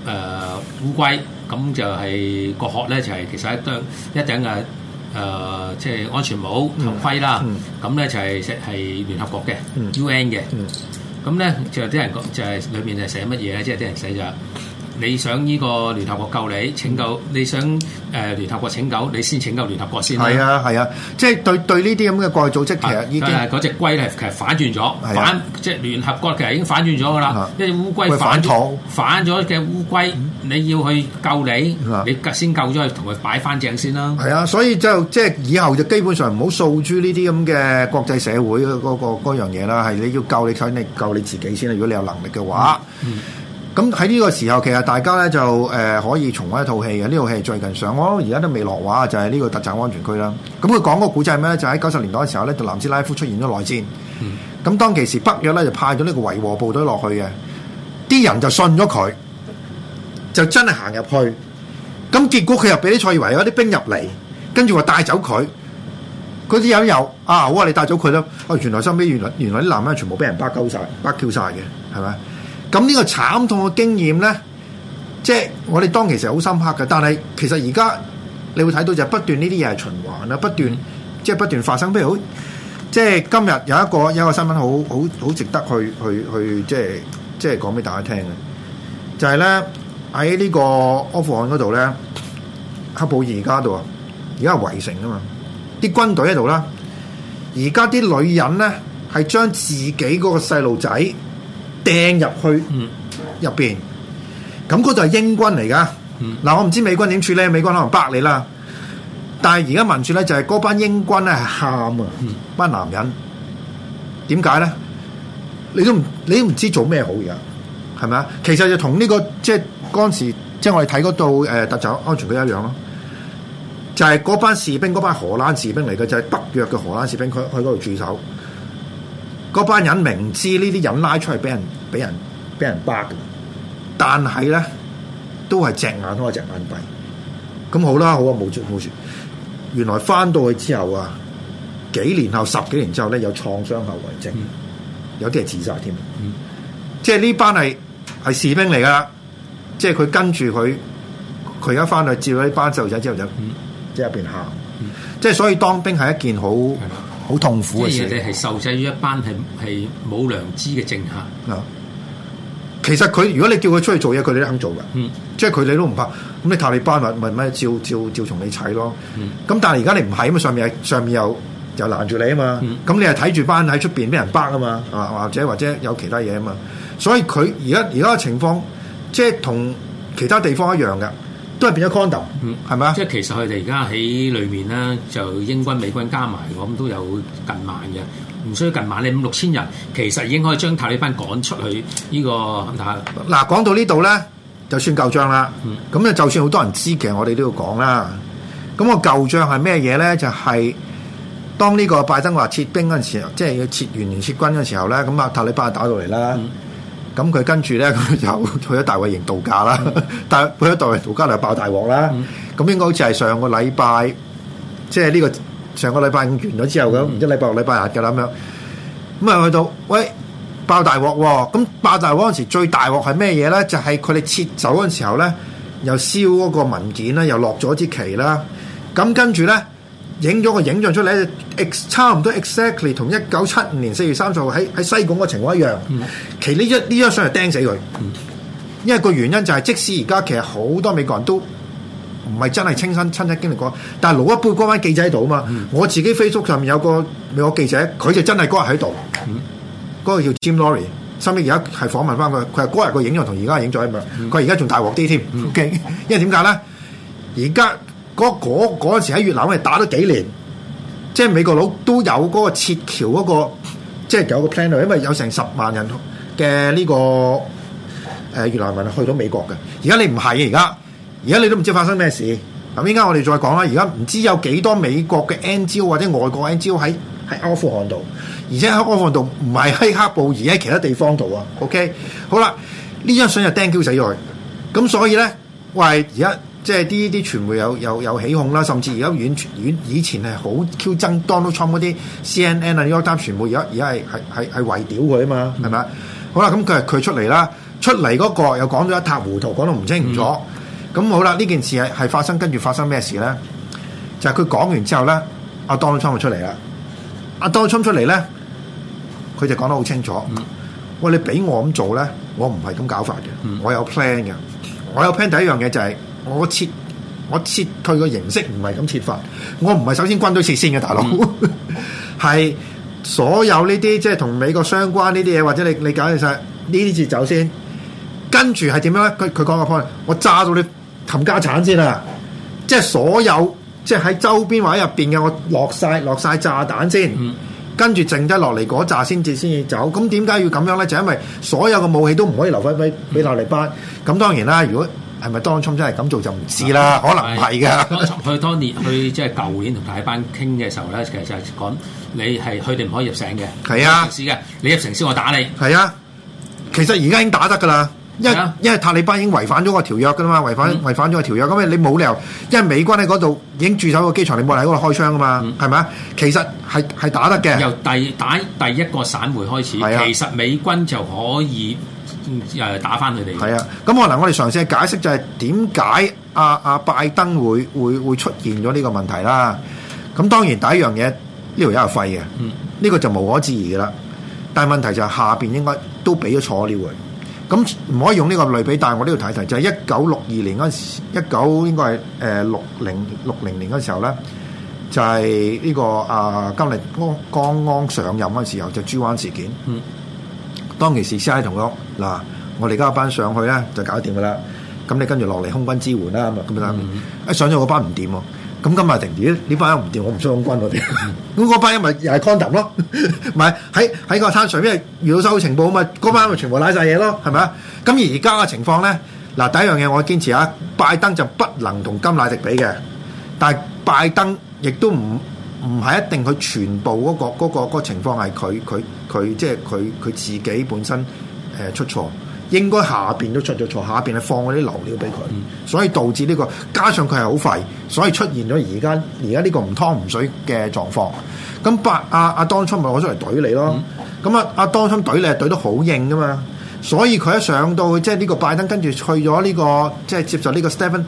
烏龜，咁就係個殼咧就係其實一頂嘅即係安全帽頭盔啦。咁咧就係聯合國嘅 UN 嘅。咁咧就啲人就係裏面就寫乜嘢咧？即係啲人寫就係你想呢個聯合國救你拯救，你想聯合國拯救你先拯救聯合國先啦。 係啊，即係對呢啲咁嘅國際組織其實已經嗰隻龜咧其實反轉咗，即係聯合國其實已經反轉咗噶啦。一隻烏龜反咗嘅烏龜，你要去救你先救咗佢，同佢擺翻正先啦。 係啊，所以即係以後就基本上唔好訴諸呢啲咁嘅國際社會嗰樣嘢啦。係你要救你救你自己先啦。如果你有能力嘅話。咁喺呢個時候，其實大家咧就可以重溫一套戲嘅。呢套戲最近上，我而家都未落畫，就係呢個特襲安全區啦。咁佢講個古仔係咩咧？就喺90年代嘅時候咧，就南斯拉夫出現咗內戰。咁當其時北約咧就派咗呢個維和部隊落去嘅，啲人就信咗佢，就真係行入去。咁結果佢又俾啲塞爾維亞啲兵入嚟，跟住話帶走佢。嗰啲人又好啊，你帶走佢啦。原來收尾原來啲男人全部俾人巴 Q 晒嘅，係咪？咁呢個慘痛嘅經驗咧，即係我哋當其實好深刻嘅。但係其實而家你會睇到就係不斷呢啲嘢係循環啦，不斷發生。譬如好，即係今日有一個新聞好值得去即係講俾大家聽嘅，就係咧喺呢個阿富汗嗰度咧，喀布爾而家度啊，而家係圍城啊嘛，啲軍隊喺度啦，而家啲女人咧係將自己嗰個細路仔掟入去入邊，咁嗰度係英軍嚟噶。嗱，我唔知美軍點處理，美軍可能巴你啦。但係而家聞説咧，就係嗰班英軍咧係喊啊，班男人點解咧？你都唔知做咩好而家，係咪啊？其實就同呢個即係嗰陣時，即係我哋睇嗰度特襲安全區一樣咯。就係嗰班士兵，嗰班荷蘭士兵嚟嘅，就係北約嘅荷蘭士兵，佢喺嗰度駐守。嗰班人明知呢啲人拉出嚟俾人巴嘅，但係咧都係隻眼開隻眼閉。咁好啦，好啊，冇事。原來翻到去之後啊，10幾年之後咧，有創傷後遺症，有啲係自殺添。即係呢班係士兵嚟噶，即係佢跟住佢而家翻去接咗呢班細路仔之後就即係入邊喊。即係所以當兵係一件好痛苦嘅事。即係你係受制於一班係冇良知嘅政客。其實佢如果你叫佢出去做嘢，佢哋都肯做㗎。即係佢哋都唔怕。咁你塔利班咪照從你砌咯。咁但係而家你唔係啊嘛，上面又攔住你啊嘛。咁你係睇住班喺出邊俾人巴啊嘛。或者有其他嘢啊嘛。所以佢而家嘅情況即係同其他地方一樣嘅。都係變咗 condom，係咪啊？即係其實佢哋而家喺裏面咧，就英軍、美軍加埋，咁都有近萬嘅，唔需要近萬，你5、6千人，其實已經可以將塔利班趕出去呢個嗱，講到呢度咧，就算舊帳啦。咁就算好多人知，其實我哋都要講啦。咁個舊帳係咩嘢咧？就係當呢個拜登話撤兵嗰陣時候，即係要完全撤軍嘅時候咧，咁塔利班打到嚟啦。咁佢跟住咧，佢就去咗大衛營度假啦。但係去咗大衛度假就爆大鑊啦。咁應該好似係上個禮拜，即係呢個上個禮拜完咗之後咁，唔知禮拜6、禮拜日嘅啦咁樣。咁啊去到喂爆大鑊喎！咁爆大鑊嗰陣時最大鑊係咩嘢咧？就係佢哋撤走嗰陣時候咧，又燒嗰個文件啦，又落咗支旗啦。咁跟住咧，影咗個影像出嚟，差唔多 exactly 同1975年4月30號喺西貢個情況一樣。其實呢張相係釘死佢，因為個原因就係即使而家其實好多美國人都唔係真係親身經歷過，但係老一輩嗰班記者喺度啊嘛。我自己 Facebook 上面有個美國記者，佢就真係嗰日喺度。嗰個叫 Jim Laurie， 後尾而家係訪問翻佢，佢係嗰日個影像同而家影咗一樣。佢而家仲大鑊啲添，OK？因為點解咧？而家嗰陣時喺越南係打咗幾年，即係美國佬都有嗰個撤僑嗰個，即係有個 plan， 因為有成10萬人嘅呢個越南人去到美國嘅。而家你唔係，而家你都唔知發生咩事。咁依家我哋再講啦。而家唔知有幾多美國嘅 NGO 或者外國 NGO 喺阿富汗度，而且喺阿富汗度唔係喺喀布爾，而喺其他地方度啊。OK， 好啦，呢張相就釘 Q 死咗佢。咁所以咧，喂，而家即係啲傳媒有起哄啦，甚至而家以前係好 Q 憎 Donald Trump 嗰啲 CNN 啊、New York Times 傳媒，而家係圍屌佢啊嘛，係咪？好啦，咁佢出嚟啦， 出嚟嗰個又講咗一塌糊塗，講到唔清唔楚。咁好啦，呢件事係發生，跟住發生咩事咧？就係佢講完之後咧，阿 Donald Trump 就出嚟啦。阿 Donald Trump 出嚟咧，佢就講得好清楚。喂，你俾我咁做咧，我唔係咁搞法嘅，我有 plan 嘅。我有 plan 第一樣嘢就係我撤退嘅形式唔係咁設法，我唔係首先軍隊撤先嘅大佬，係所有呢啲即係同美國相關呢啲嘢，或者你搞掂晒呢啲節走先，跟住係點樣咧？佢講個 point， 我炸到你冚家產先啦，即係所有即係喺周邊或者入邊嘅，我落晒炸彈先，跟住剩低落嚟嗰炸先至走。咁點解要咁樣咧？就因為所有嘅武器都唔可以留翻俾塔利班。咁當然啦，如果係咪當初真係咁做就唔知啦，可能唔係㗎。 佢當年去即係舊年同塔利班傾嘅時候咧，其實就係講你係佢哋唔可以入城嘅， 係啊， 城市嘅，你入城先我打你。 係啊，其實而家已經打得㗎啦，因為塔利班已經違反咗個條約㗎嘛，違反咗個條約，咁你冇理由，因為美軍喺嗰度已經駐守個機場，你冇喺嗰度開槍㗎嘛，係咪啊？其實係打得嘅。由第一個散會開始，其實美軍就可以打翻佢哋。 係啊，咁可能我哋嘗試解釋就係點解阿拜登會出現咗呢個問題啦。咁當然第一樣嘢呢條友係廢嘅，呢個就無可置疑嘅啦。但係問題就係下邊應該都俾咗錯料嘅。咁唔可以用呢個類比，但係我呢度睇就係1962年嗰時，19應該係60年嗰時候咧，就係呢個甘迺剛剛上任嗰時候就豬灣事件。當其時 CIA 同佢講嗱，我哋而家班上去咧就搞掂噶啦，咁你跟住落嚟空軍支援啦，咁啊一上咗嗰班唔掂喎，咁今日停呢班唔掂，我唔想空軍我哋，咁嗰班因為又係 condom 咯，咪喺個灘上邊遇到收到情報啊嘛，嗰班咪全部拉晒嘢咯，係咪啊？咁而家嘅情況咧，嗱第一樣嘢我堅持啊，拜登就不能同甘迺迪比嘅，但係拜登亦都唔係一定佢全部嗰個情況係佢即係佢自己本身出錯，應該下邊都出咗錯，下邊係放嗰啲流料俾佢，所以導致呢個加上佢係好廢，所以出現咗而家呢個唔湯唔水嘅狀況。咁阿當初咪攞出嚟懟你咯，咁阿當初懟你係懟得好硬噶嘛，所以佢一上到即係呢個拜登跟住去咗呢個即係接受呢個 Stephen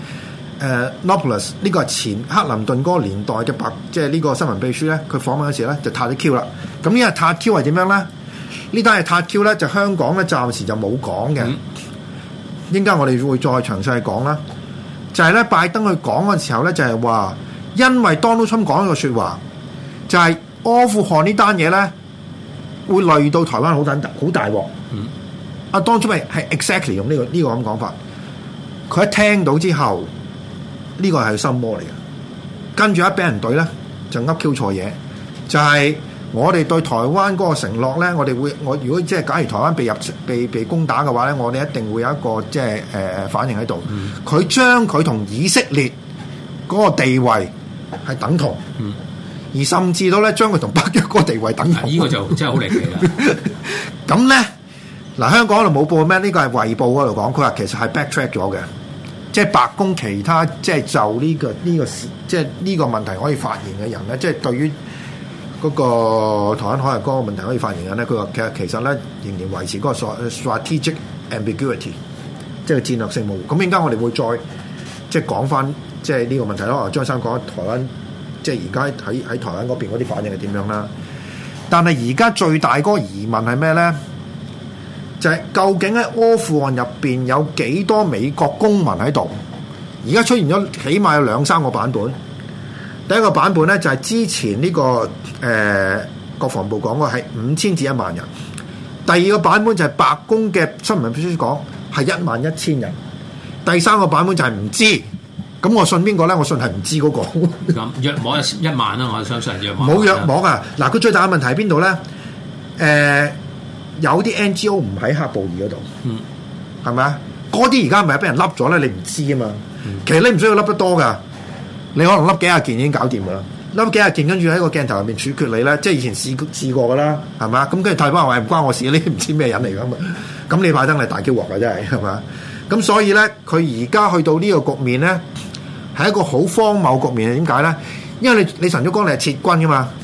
Nopulis 呢個係前克林頓嗰個年代嘅即係呢個新聞秘書咧，佢訪問嘅時候咧就撻咗 Q 啦。咁呢個撻 Q 係點樣咧？呢單係撻 Q 咧，就香港咧暫時就冇講嘅。應該我哋會再詳細講啦。就係咧，拜登去講嘅時候咧，就係話，因為 Donald Trump 講一個説話，就係阿富汗呢單嘢咧，會累到台灣好大鑊。阿 Donald Trump 係 exactly 用呢個咁講法。佢一聽到之後，呢個係心魔嚟嘅。跟住一俾人懟咧，就噏 Q 錯嘢，就係我哋對台灣嗰個承諾咧，我如果即係假如台灣被攻打嘅話咧，我哋一定會有一個即係反應喺度。佢將佢同以色列嗰個地位係等同，而甚至到咧將佢同北約嗰個地位等同。 呢個就真係好離奇啦。 咁咧嗱，香港嗰度冇報咩？呢個係衛報嗰度講，佢話其實係 backtrack 咗嘅。即係白宮其他即係就呢個即係呢個問題可以發言嘅人咧，即係對於嗰個台灣海峽嗰個問題可以發言嘅人咧，佢話其實咧仍然維持嗰個 strategic ambiguity， 即係戰略性模糊。咁陣間我哋會再即係講翻即係呢個問題咯。張生講台灣即係而家喺台灣嗰邊嗰啲反應係點樣啦？但係而家最大嗰個疑問係咩咧？就係究竟喺阿富汗入邊有幾多美國公民喺度？而家出現咗起碼有2-3個版本。第一個版本咧就係之前呢個國防部講過係5000至1萬人。第二個版本就係白宮嘅新聞秘書講係11000人。第三個版本就係唔知。咁我信邊個咧？我信係唔知嗰個。 咁約摸1萬啦，我相信約摸。 冇約摸啊！嗱，佢最大嘅問題喺邊度咧？有啲 NGO 唔喺喀布爾嗰度，係咪啊？嗰啲而家咪俾人笠咗咧？你唔知啊嘛。其實你唔需要笠得多噶，你可能笠幾廿件已經搞掂噶啦。笠幾廿件跟住喺個鏡頭入面處決你咧，即係以前試過噶啦，係咪啊？咁跟住泰班話唔關我事，你唔知咩人嚟噶嘛？咁你拜登係大驕鑊嘅真係，係咪啊？咁所以咧，佢而家去到呢個局面咧，係一個好荒謬局面。點解咧？因為你陳竹江你係撤軍噶嘛。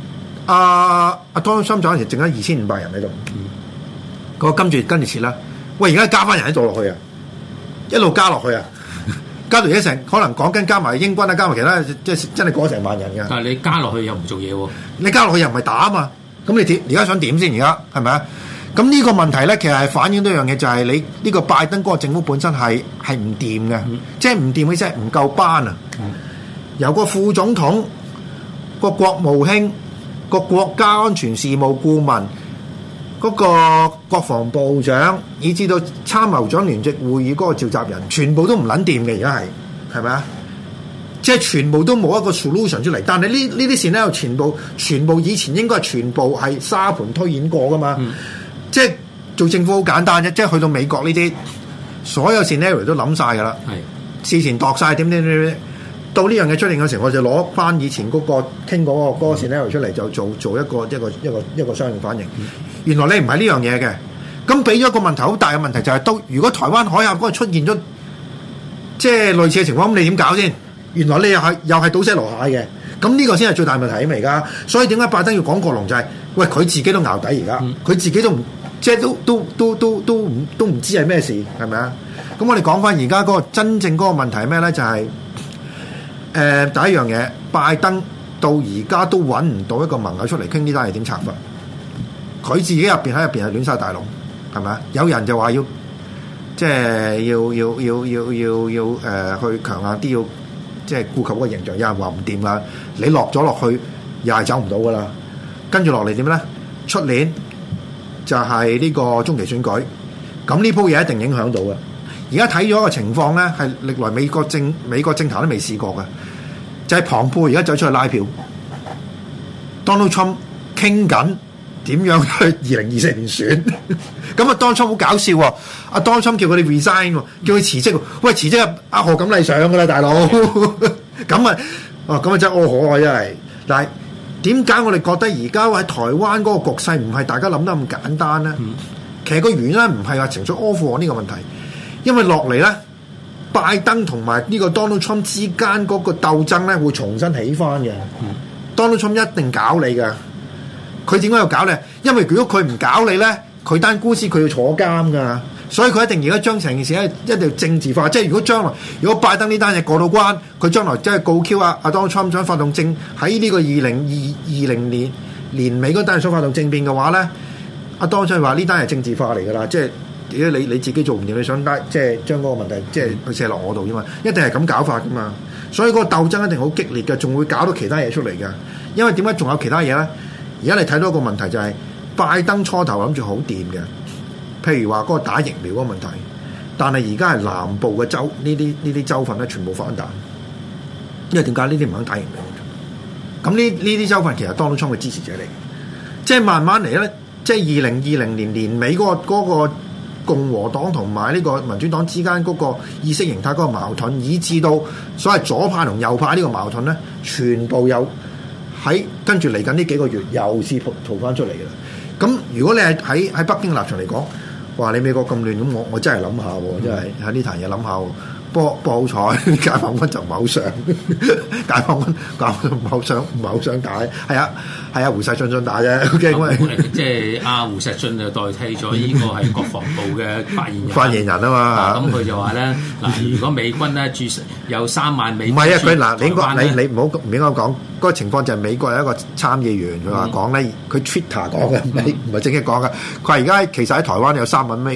阿 Donald Trump 嗰陣時剩咗2500人喺度，佢跟住撤啦。 喂，而家加翻人喺度落去啊，一路加落去啊，加到而家成可能講緊加埋英軍啊，加埋其他即係真係過成萬人嘅。 但係你加落去又唔做嘢喎， 你加落去又唔係打啊嘛，咁你點而家想點先？而家係咪啊？咁呢個問題咧，其實係反映到一樣嘢，就係你呢個拜登嗰個政府本身係唔掂嘅，即係唔掂嘅意思係唔夠班啊。由個副總統、個國務卿、個國家安全事務顧問、嗰個國防部長，以至到參謀長聯席會議嗰個召集人，全部都唔撚掂嘅。而家係咪啊？即係全部都冇一個 solution 出嚟。但係呢啲事咧，全部以前應該係全部係沙盤推演過噶嘛。即係做政府好簡單啫，即係去到美國呢啲，所有 scenario 都諗晒㗎啦，事前度晒點，到呢樣嘢出現嘅時候，我就攞翻以前嗰個傾嗰個 scenario 出嚟，就做一個相應反應。原來你唔係呢樣嘢嘅，咁俾咗一個問題，好大嘅問題就係如果台灣海峽嗰度出現咗即係類似嘅情況，咁你點搞先？原來你又係倒瀉籮蟹嘅，咁呢個先係最大問題啊！而家，所以點解拜登要講國龍就係、是，喂佢自己都淆底而家，佢自己都唔。即係都唔知係咩事，係咪啊？咁我哋講翻而家嗰個真正嗰個問題係咩咧？就係、第一樣嘢，拜登到而家都揾唔到一個盟友出嚟傾呢單嘢點拆法。佢自己喺入邊係亂晒大龍，係咪啊？有人就話要即係要去強硬啲，要即係顧及嗰個形象。有人話唔掂啦，你落咗落去又係走唔到噶啦。跟住落嚟點咧？出年就係呢個中期選舉，咁呢鋪嘢一定影響到嘅。而家睇咗個情況咧，係歷來美國政壇都未試過嘅，就係龐佩而家走出去拉票 ，Donald Trump 傾緊點樣去2024年選。咁啊，Donald Trump 好搞笑喎！阿 Donald Trump 叫佢哋 resign， 叫佢辭職。喂，辭職阿賀錦麗上㗎啦，大佬。咁啊，咁啊真係可愛真係。但係點解我哋覺得而家喺台灣嗰個局勢唔係大家諗得咁簡單咧？其實個原因唔係話情緒阿富汗呢個問題，因為落嚟咧，拜登同埋呢個 Donald Trump 之間嗰個鬥爭咧會重新起翻嘅。Donald Trump 一定搞你㗎，佢點解要搞你？因為如果佢唔搞你咧，佢單官司佢要坐監㗎，所以佢一定而家將成件事咧一定要政治化。即係如果將來如果拜登呢單嘢過到關，佢將來真係告 Q 啊 Donald Trump 想發動喺呢個2020年年尾嗰單嘢想發動政變嘅話咧，阿 Donald Trump 話呢單係政治化嚟㗎啦。即係如果你自己做唔掂，你想即係將嗰個問題即係去卸落我度啫嘛，一定係咁搞法㗎嘛。所以嗰個鬥爭一定好激烈嘅，仲會搞到其他嘢出嚟㗎。因為點解仲有其他嘢咧？而家你睇到一個問題就係、是、拜登初頭諗住好掂嘅，譬如話嗰個打疫苗嗰個問題，但係而家係南部嘅州呢啲州份咧全部反彈，因為點解呢啲唔肯打疫苗？咁呢啲州份其實 Donald Trump 嘅支持者嚟嘅，即係慢慢嚟咧，即係2020年年尾嗰個共和黨同埋呢個民主黨之間嗰個意識形態嗰個矛盾，以至到所謂左派同右派呢個矛盾咧，全部有喺跟住嚟緊呢幾個月又試逃翻出嚟嘅啦。咁如果你係喺北京立場嚟講，話你美國咁亂，咁我真係諗下喎，真係喺呢壇嘢諗下喎。不過好彩，解放軍就唔係好想，解放軍唔係好想打。係啊，胡錫進打啫。OK， 即係阿胡錫進就代替咗呢個係國防部嘅發言人啊嘛。 咁佢就話咧，嗱，如果美軍咧有3萬美軍， 唔係啊，佢嗱你唔應該講嗰個情況就係美國有一個參議員佢話講咧，佢 Twitter 講嘅，唔係正式講嘅。佢話而家其實喺台灣有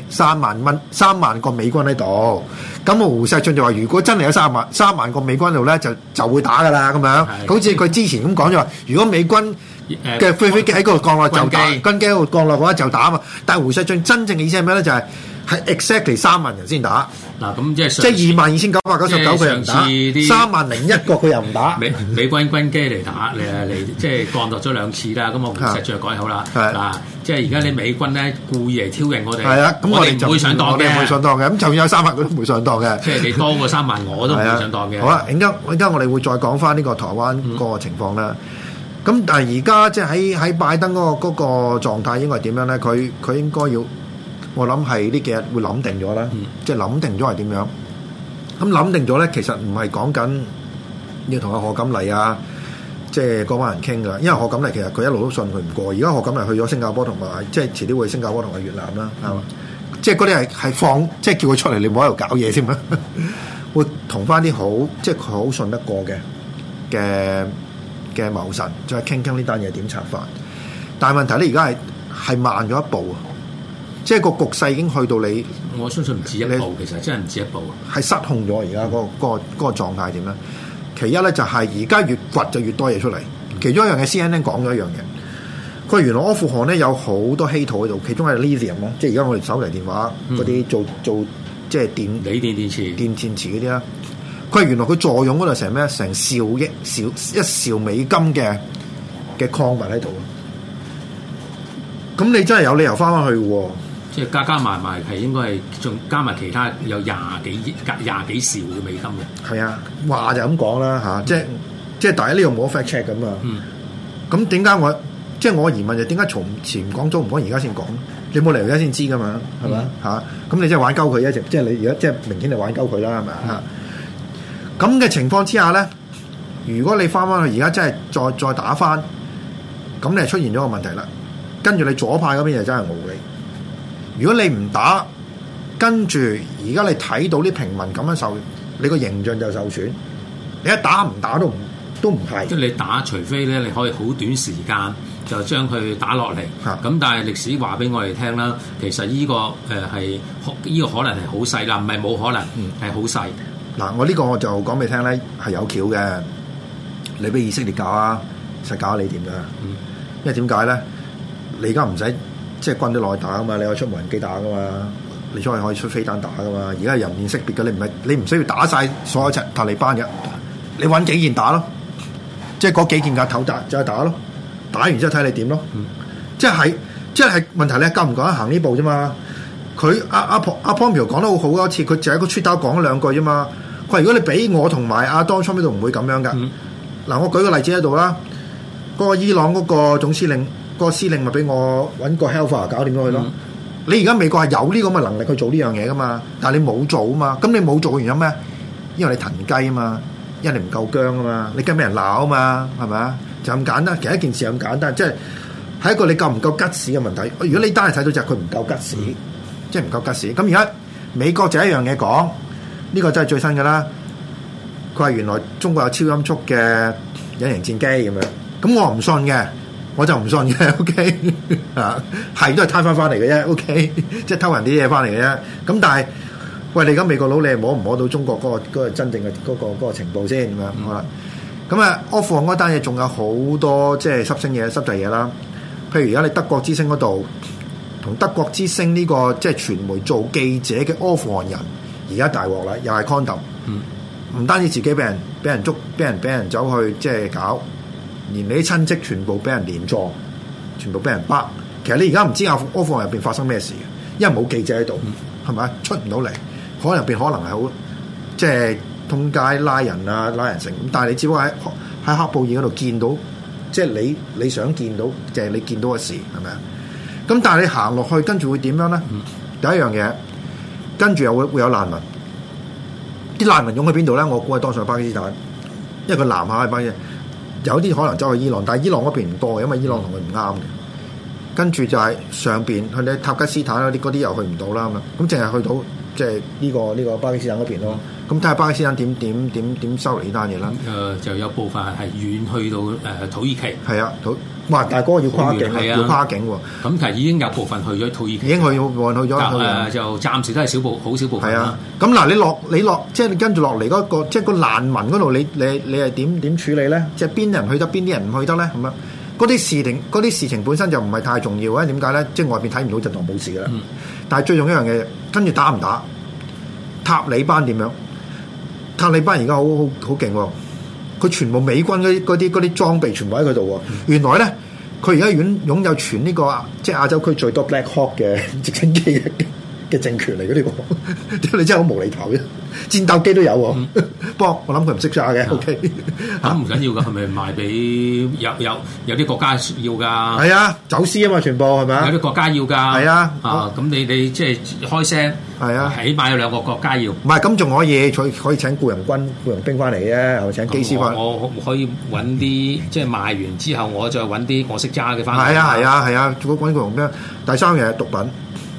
3萬個美軍喺度。咁胡錫進就話：如果真係有3萬個美軍喺度咧，就會打噶啦咁樣。好似佢之前咁講咗話，如果美軍嘅飛機喺嗰度降落就打，軍機喺度降落嘅話就打啊嘛。但係胡錫進真正嘅意思係咩咧？就係 exactly 3萬人先打。 嗱，咁即係22,999個人打，301個佢又唔打。 美軍機嚟打嚟即係降落咗2次啦。咁啊胡錫進改口啦。嗱，即係而家啲美軍咧故意嚟挑釁我哋。係啊，咁我哋唔會上當嘅。唔會上當嘅。咁就算有3萬，佢都唔會上當嘅。即係你多過3萬，我都唔會上當嘅。好啦，而家我哋會再講翻呢個台灣嗰個情況啦。咁但係而家即係喺拜登嗰個狀態應該係點樣咧？佢應該要。我諗係呢幾日會諗定咗啦，即係諗定咗係點樣？咁諗定咗咧，其實唔係講緊要同阿賀錦麗啊，即係嗰班人傾噶。因為賀錦麗其實佢一路都信佢唔過，而家賀錦麗去咗新加坡同埋，即係遲啲會去新加坡同埋越南啦，係嘛？即即係嗰啲係放，即係叫佢出嚟，你唔好喺度搞嘢先啦。會同翻啲好，即係佢好信得過嘅謀臣，再傾傾呢單嘢點策法。但係問題咧，而家係慢咗一步啊！即係個局勢已經去到你， 我相信唔止一步，其實真係唔止一步啊！係失控咗而家嗰個狀態點咧？其一咧就係而家越掘就越多嘢出嚟。其中一樣嘢 CNN 講咗一樣嘢，佢原來阿富汗咧有好多稀土喺度，其中係 lithium 咯，即係而家我哋手提電話嗰啲做即係電池嗰啲啦。佢原來佢坐擁嗰度成咩？成1兆美金嘅礦物喺度。咁你真係有理由翻去喎？ 即係加埋係應該係仲加埋其他有廿幾兆嘅美金嘅。係啊，話就咁講啦嚇，即係大家呢個冇 fact check 咁啊。咁點解我疑問就點解從前唔講，早唔講，而家先講？你冇理由而家先知噶嘛？係咪嚇？咁你即係玩鳩佢一直，即係你而家即係明顯係玩鳩佢啦，係咪嚇？咁嘅情況之下咧，如果你翻去而家真係再打翻，咁你係出現咗個問題啦。跟住你左派嗰邊就真係無理。如果你唔打，跟住而家你睇到啲平民咁樣受，你個形象就受損。你一打唔打都唔係。 即係你打，除非咧你可以好短時間就將佢打落嚟。咁但係歷史話俾我哋聽啦，其實呢個係呢個可能係好細啦，唔係冇可能，係好細。 嗱，我呢個我就講俾你聽咧，係有橋嘅。你俾以色列搞啊，實搞你掂㗎。因為點解咧？你而家唔使即係軍隊內打噶嘛，你可以出無人機打噶嘛，你可以出飛彈打噶嘛。而家人面識別嘅，你唔需要打晒所有塔利班嘅，你揾幾件打咯，即係嗰幾件架頭打就係打咯，打完之後睇你點咯。即係問題咧，夠唔夠得行呢步啫嘛？佢阿 Pompeo 講得好好多次，佢就喺個 Twitter 講咗兩句啫嘛。佢話如果你俾我同埋阿 Donald Trump 都唔會咁樣噶。嗱，我舉個例子喺度啦，嗰個伊朗嗰個總司令。個司令咪俾我揾個 helper 搞掂咗佢咯。你而家美國係有呢個咁嘅能力去做呢樣嘢噶嘛？但係你冇做啊嘛。咁你冇做嘅原因咩？因為你騰雞啊嘛，因為你唔夠薑啊嘛，你驚俾人鬧啊嘛，係咪啊？就咁簡單。其實一件事咁簡單，即係一個你夠唔夠吉屎嘅問題。如果你單係睇到就係佢唔夠吉屎，即係唔夠吉屎。咁而家美國就一樣嘢講，呢個真係最新嘅啦。佢話原來中國有超音速嘅隱形戰機咁樣，咁我唔信嘅。我就唔信嘅 ，OK 啊，係都係貪翻嚟嘅啫 ，OK， 即係偷人啲嘢翻嚟嘅啫。咁但係，喂，你而家美國佬，你摸唔摸到中國嗰個真正嘅嗰個情報先咁樣？好啦，咁啊，阿富汗嗰單嘢仲有好多即係濕滯嘢啦。譬如而家你德國之聲嗰度，同德國之聲呢個即係傳媒做記者嘅阿富汗人，而家大鑊啦，又係 condom，唔單止自己俾人捉，俾人走去即係搞。連你啲親戚全部俾人連坐，全部俾人bắt。其實你而家唔知阿富汗入邊發生咩事嘅，因為冇記者喺度，係咪出唔到嚟？可能入邊可能係好即係通街拉人啊，拉人成咁。但係你只不過喺喀布爾嗰度見到，即係你想見到，就係你見到嘅事，係咪啊？咁但係你行落去，跟住會點樣咧？第一樣嘢，跟住又會有難民。啲難民湧去邊度咧？我估係多數係巴基斯坦，因為佢南下係巴基斯坦。有啲可能走去伊朗，但係伊朗嗰邊唔多嘅，因為伊朗同佢唔啱嘅。跟住就係上邊去你塔吉斯坦嗰啲又去唔到啦咁，淨係去到即係呢個巴基斯坦嗰邊咯。咁睇下巴基斯坦點收嚟呢單嘢啦。 就有部分係遠去到土耳其。係啊，哇！但係嗰個要跨境，要跨境喎。 咁其實已經有部分去咗土耳其。 已經去咗。 就暫時都係好少部分。 係啊。咁嗱，你落，即係你跟住落嚟嗰個，即係個難民嗰度，你係點處理咧？即係邊啲人去得，邊啲人唔去得咧？咁樣嗰啲事情本身就唔係太重要啊。點解咧？即係外邊睇唔到就當冇事㗎啦。但係最重要一樣嘢，跟住打唔打？塔利班點樣？塔利班而家好勁喎。佢全部美軍嗰啲裝備全部喺佢度喎。原來咧，佢而家擁有全呢個即係亞洲區最多 Black Hawk 嘅直升機嘅政權嚟嘅呢個，你真係好無厘頭嘅，戰鬥機都有喎。不過我諗佢唔識揸嘅。OK， 咁唔緊要㗎，係咪賣俾有啲國家要㗎？ 係啊，走私啊嘛，全部係咪啊？ 有啲國家要㗎。係啊，咁你即係開聲。係啊，起碼有兩個國家要。唔係咁仲可以請僱傭兵翻嚟嘅，或者請機師翻。 我可以揾啲即係賣完之後，我再揾啲我識揸嘅翻嚟。 係啊，如果揾僱傭兵。第三樣係毒品。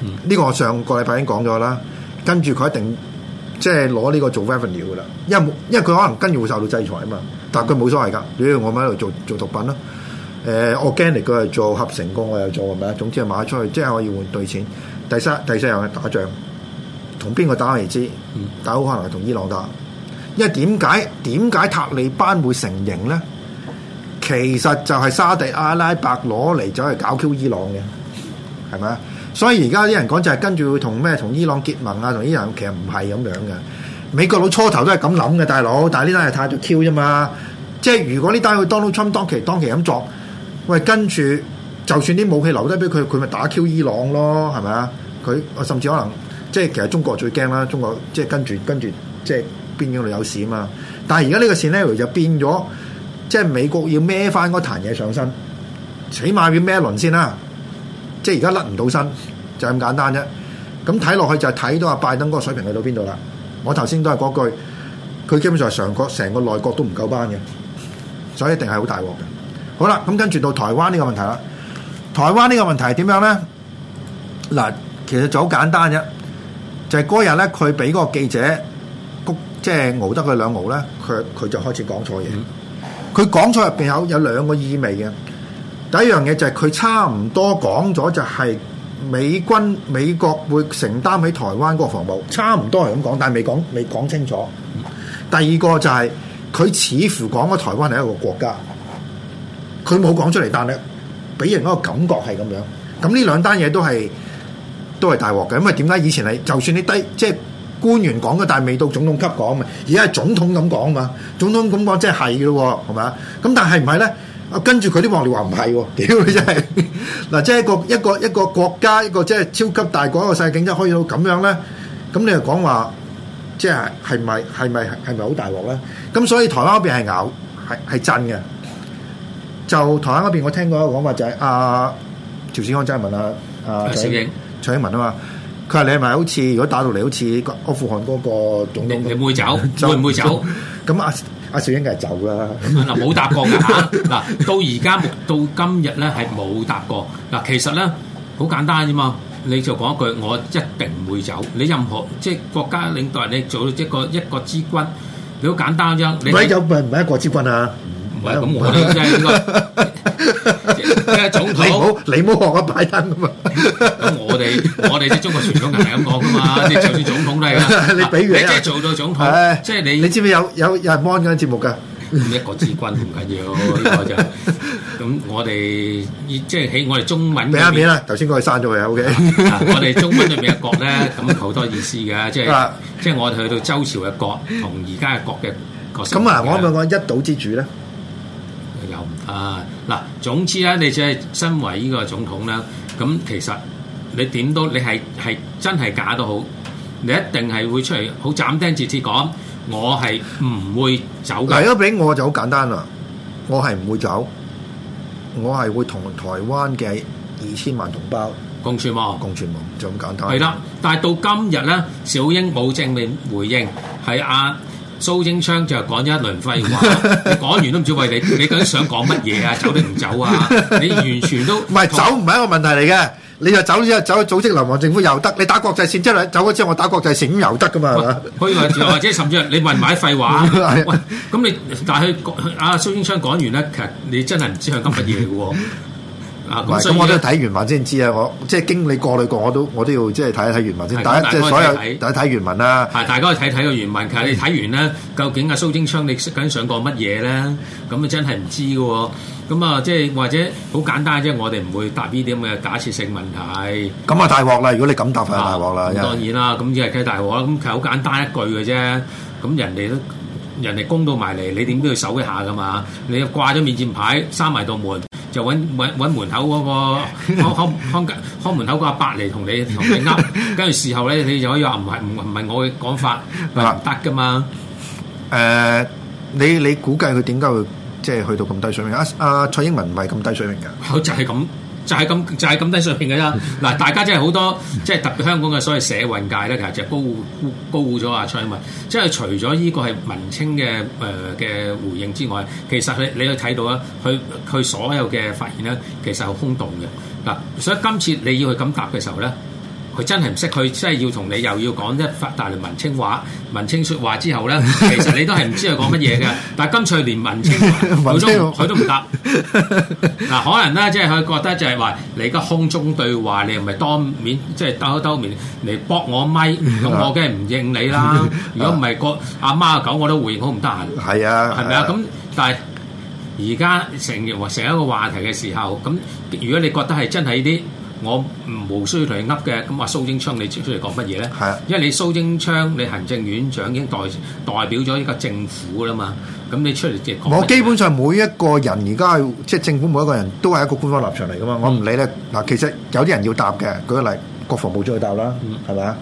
呢個我上個禮拜已經講咗啦。跟住佢一定即係攞呢個做 revenue 噶啦，因為佢可能跟住會受到制裁啊嘛。但係佢冇所謂㗎，我咪喺度做毒品咯。organic 佢係做合成工，我又做係咪啊？總之係賣出去，即係我要換對錢。第四樣係打仗，同邊個打未知，但好可能係同伊朗打。因為點解塔利班會成形咧？其實就係沙地阿拉伯攞嚟走去搞 Q 伊朗嘅，係咪啊？所以而家啲人講就係跟住會同伊朗結盟啊，同伊朗其實唔係咁樣嘅。美國佬初頭都係咁諗嘅，大佬，但係呢單係太咗 Q 啫嘛。即係如果呢單去 Donald Trump 當期咁作，喂，跟住就算啲武器留低俾佢，佢咪打 Q 伊朗咯，係咪啊？佢甚至可能即係其實中國最驚啦，中國即係跟住即係邊境度有事啊嘛。但係而家呢個 scenario 就變咗，即係美國要孭翻嗰壇嘢上身，起碼要孭一輪先啦。即係而家甩唔到身，就咁簡單啫。咁睇落去就係睇到阿拜登嗰個水平去到邊度啦。我頭先都係嗰句，佢基本上係成個內閣都唔夠班嘅，所以一定係好大鑊嘅。好啦，咁跟住到台灣呢個問題啦。台灣呢個問題係點樣咧？嗱，其實就好簡單啫，就係嗰日咧，佢俾嗰個記者即係熬得佢兩熬咧，佢就開始講錯嘢。佢講錯入邊有兩個意味嘅。第一樣嘢就係佢差唔多講咗就係美國會承擔起台灣嗰個防務，差唔多係咁講，但係未講清楚。第二個就係佢似乎講咗台灣係一個國家，佢冇講出嚟，但係俾人一個感覺係咁樣。咁呢兩單嘢都係大鑊嘅，因為點解以前係就算你即係官員講嘅，但係未到總統級講嘛，而家係總統咁講嘛，總統咁講即係嘅咯，係咪啊？咁但係唔係咧？跟住佢啲幕僚話唔係喎，屌你真係嗱，即係一個國家，一個即係超級大國，一個世界競爭可以到咁樣咧，咁你又講話即係係咪好大鑊咧？咁所以台灣嗰邊係震嘅。就台灣嗰邊我聽過一個講法就係趙少康真係問蔡英文啊嘛，佢話你係咪好似如果打到嚟好似阿富汗嗰個總統， 你會走？會唔會走？ 咁阿少英梗係走啦。 嗱，冇答過㗎嚇。嗱，到而家到今日咧係冇答過。嗱，其實咧好簡單啫嘛，你就講一句，我一定唔會走。你任何即係國家領導人，你做到一個之君，你好簡單啫。你唔係一個之君啊？唔係咁，我哋即係呢個總統。 你唔好學阿拜登㗎嘛。 咁我哋即係中國傳統人係咁講㗎嘛，即係就算總統都係啦。你比如你即係做到總統，即係你知唔知有人 mon 緊節目㗎？ 一個之君唔緊要，呢個就咁。我哋即係喺我哋中文俾一面啦。 頭先我哋刪咗佢 OK。 我哋中文裏面嘅國咧，咁好多意思嘅，即係我哋去到周朝嘅國同而家嘅國嘅國。 咁啊，我咪講一島之主咧。 有嗱，總之咧，你即係身為呢個總統咧，咁其實你點都你係真係假都好，你一定係會出嚟好斬釘截鐵講，我係唔會走嘅。 嗱，如果俾我就好簡單啦，我係唔會走，我係會同台灣嘅2000萬同胞共存亡， 就咁簡單。 係啦，但係到今日咧，小英冇正面回應，係蘇貞昌就講咗一輪廢話，你講完都唔知喂你究竟想講乜嘢啊？走定唔走啊？你完全都唔係走，唔係一個問題嚟嘅。你就走之後走去組織流亡政府又得，你打國際線之後走咗之後我打國際線咁又得噶嘛？係嘛？ 可以或者甚至你問埋啲廢話，喂咁你但係蘇貞昌講完咧，其實你真係唔知佢講乜嘢嘅喎。 咁我都睇原文先知啊！我即係經你過濾過，我都要即係睇一睇原文先。即係所有大家睇原文啦。 係大家去睇個原文。其實你睇完咧，究竟蘇貞昌你究竟想講乜嘢咧？咁啊真係唔知嘅喎。咁啊即係或者好簡單啫，我哋唔會答呢啲咁嘅假設性問題。 咁啊大鑊啦！如果你咁答，就大鑊啦。 當然啦，咁即係大鑊啦。咁其實好簡單一句嘅啫。咁人哋攻到埋嚟，你點都要守一下噶嘛？你掛咗面戰牌，閂埋道門。就揾門口嗰個看門口個阿伯嚟同你噏，跟住事後咧你就可以話唔係我嘅講法，唔得噶嘛。 你估計佢點解會即係去到咁低水平？蔡英文唔係咁低水平㗎， 就係咁低水平嘅啫。嗱，大家真係好多即係特別香港嘅所謂社運界咧，其實就高估咗蔡英文。即係除咗呢個係文青嘅回應之外，其實你去睇到啊，佢所有嘅發言咧，其實係空洞嘅。嗱，所以今次你要去咁答嘅時候咧， 佢真係唔識，佢真係要同你又要講一大輪文青話、文青説話之後咧，其實你都係唔知佢講乜嘢嘅。但係金翠連文青佢都唔答。嗱，可能咧即係佢覺得就係話你而家空中對話，你又唔係當面即係兜面嚟駁我咪，咁我梗係唔應你啦。如果唔係個阿媽阿狗我都回應好唔得閒。 係啊， 係咪啊？咁但係而家成一個話題嘅時候，咁如果你覺得係真係呢啲，我無需要同你噏嘅，咁話蘇貞昌你出嚟講乜嘢咧？係啊，因為你蘇貞昌你行政院長已經代表咗呢個政府啦嘛，咁你出嚟即係講。 我基本上每一個人而家即係政府每一個人都係一個官方立場嚟噶嘛，我唔理咧。嗱，其實有啲人要答嘅，舉個例，國防部長要答啦，係咪啊？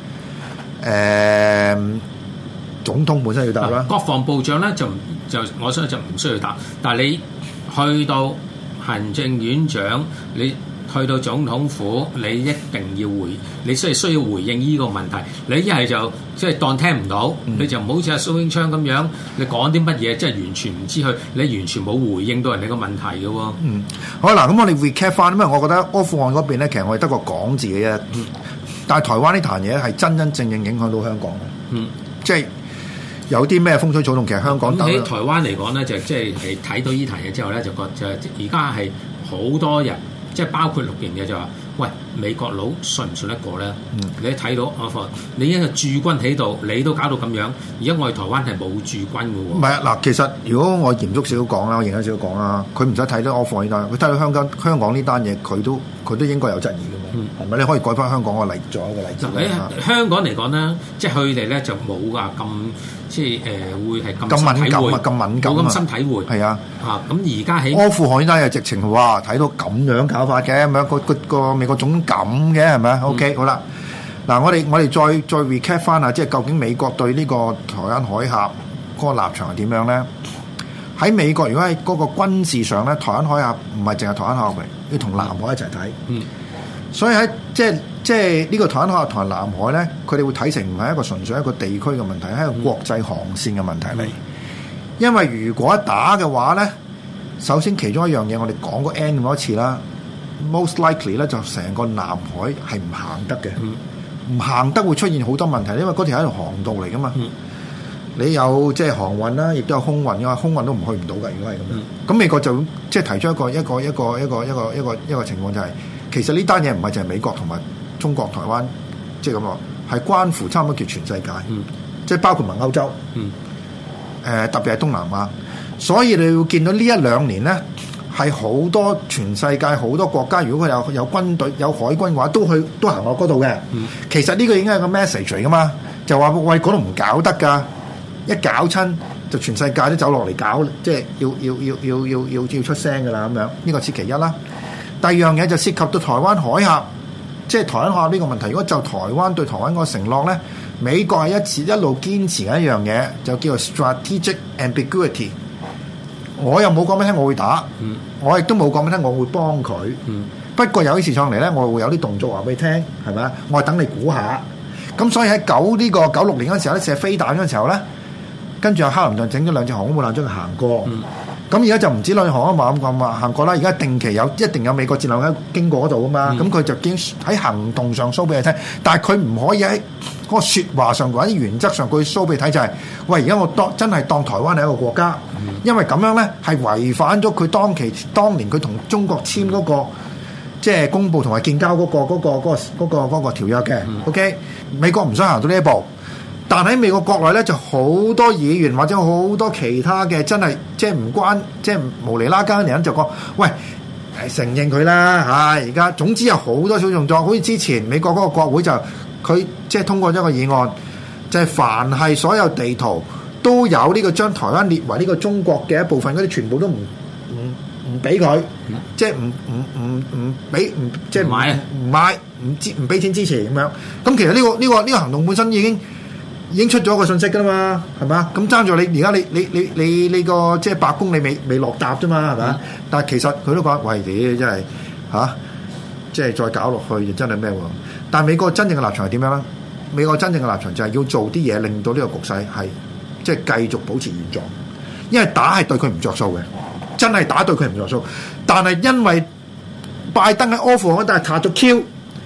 總統本身要答啦。 國防部長咧就我相信就唔需要答，但係你去到行政院長你。去到總統府，你一定要你需要回應呢個問題。你一係就即係當聽唔到，你就唔好似阿蘇貞昌咁樣，你講啲乜嘢，即係完全唔知佢，你完全冇回應到人哋個問題嘅喎。 好啦，咁我哋 recap 翻，因為我覺得阿富汗嗰邊咧，其實我哋得個講字嘅啫。但係台灣呢壇嘢係真真正正影響到香港嘅。即係有啲咩風吹草動，其實香港喺台灣嚟講咧，就即係睇到呢壇嘢之後咧，就覺就而家係好多人。即係包括綠營嘅就話，喂，美國佬信唔信得過咧？你睇到你已經係駐軍喺度，你都搞到咁樣。而家我哋台灣係冇駐軍嘅喎。 唔係啊，嗱，其實如果我嚴肅少少講啦，我認真少少講啦，佢唔使睇到阿富汗呢單，佢睇到香港呢單嘢，佢都應該有質疑嘅嘛。係咪？你可以改翻香港個例做一個例子。 喺香港嚟講咧，即係佢哋咧就冇話咁。即係會係咁敏感啊，咁敏感啊， 冇咁深體會。係啊，咁而家喺阿富汗呢單嘢直情話睇到咁樣搞法嘅，咁樣個美國總統咁嘅係咪啊？OK，好啦，嗱我哋再 recap 翻啊，即係究竟美國對呢個台灣海峽嗰個立場係點樣咧？喺美國如果喺嗰個軍事上咧，台灣海峽唔係淨係台灣海峽嚟，要同南海一齊睇。所以喺即係呢個台灣海峽同南海咧，佢哋會睇成唔係一個純粹一個地區嘅問題，係一個國際航線嘅問題嚟。因為如果一打嘅話咧，首先其中一樣嘢我哋講過 N 咁多次啦 ，most likely 咧就成個南海係唔行得嘅，唔行得會出現好多問題，因為嗰條係一條航道嚟噶嘛。你有即係航運啦，亦都有空運，因為空運都唔去唔到嘅。如果係咁樣，咁美國就即係提出一個情況就係。其實呢單嘢唔係淨係美國同埋中國台灣，即係咁話，係關乎差唔多叫全世界，即係包括埋歐洲，特別係東南亞。所以你會見到呢一兩年咧，係好多全世界好多國家，如果佢有軍隊有海軍嘅話，都行落嗰度嘅。其實呢個已經係個 message 嚟噶嘛，就話喂嗰度唔搞得㗎，一搞親就全世界都走落嚟搞，即係要出聲㗎啦咁樣。呢個係其一啦。第二樣嘢就涉及到台灣海峽，即係台灣海峽呢個問題。如果就台灣對台灣個承諾咧，美國係一路堅持緊一樣嘢，就叫做 strategic ambiguity。我又冇講俾你聽，我會打，我亦都冇講俾你聽，我會幫佢。不過有啲事上嚟咧，我會有啲動作話俾你聽，係咪啊？我係等你估下。咁所以喺96年嗰時候咧，射飛彈嗰陣時候咧，跟住阿克林頓整咗兩隻航空母艦將佢行過。咁而家就唔止兩隻航空母艦咁行過啦，而家定期一定有美國戰鬥機經過嗰度啊嘛。咁佢就已經喺行動上 show 俾你聽，但係佢唔可以喺嗰個説話上或者原則上佢 show 俾你睇就係，喂，而家我真係當台灣係一個國家，因為咁樣咧係違反咗佢當年佢同中國簽嗰個即係公佈同埋建交嗰個條約嘅。OK， 美國唔想行到呢一步。但喺美國國內咧，就好多議員或者好多其他嘅真係即係唔關即係無厘啦更嘅人就講，喂，承認佢啦嚇！而家總之有好多小動作，好似之前美國嗰個國會就佢即係通過咗個議案，就係凡係所有地圖都有呢個將台灣列為呢個中國嘅一部分嗰啲，全部都唔俾佢，即係唔俾即係唔買唔俾錢支持咁樣。咁其實呢個行動本身已經出咗個信息㗎啦嘛，係嘛？咁爭住你而家你個即係白宮你未落答啫嘛，係咪？但係其實佢都講，喂，你真係嚇，即係再搞落去就真係咩喎？但係美國真正嘅立場係點樣咧？美國真正嘅立場就係要做啲嘢，令到呢個局勢係即係繼續保持現狀，因為打係對佢唔着數嘅，真係打對佢唔着數。但係因為拜登喺阿富汗但係撻咗 Q，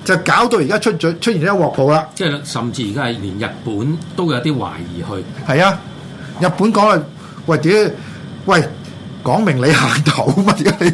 就搞到而家出現咗一鑊泡啦。 即係甚至而家係連日本都有啲懷疑去。 係啊，日本講啦，喂點？喂，講明你行頭嘛？點解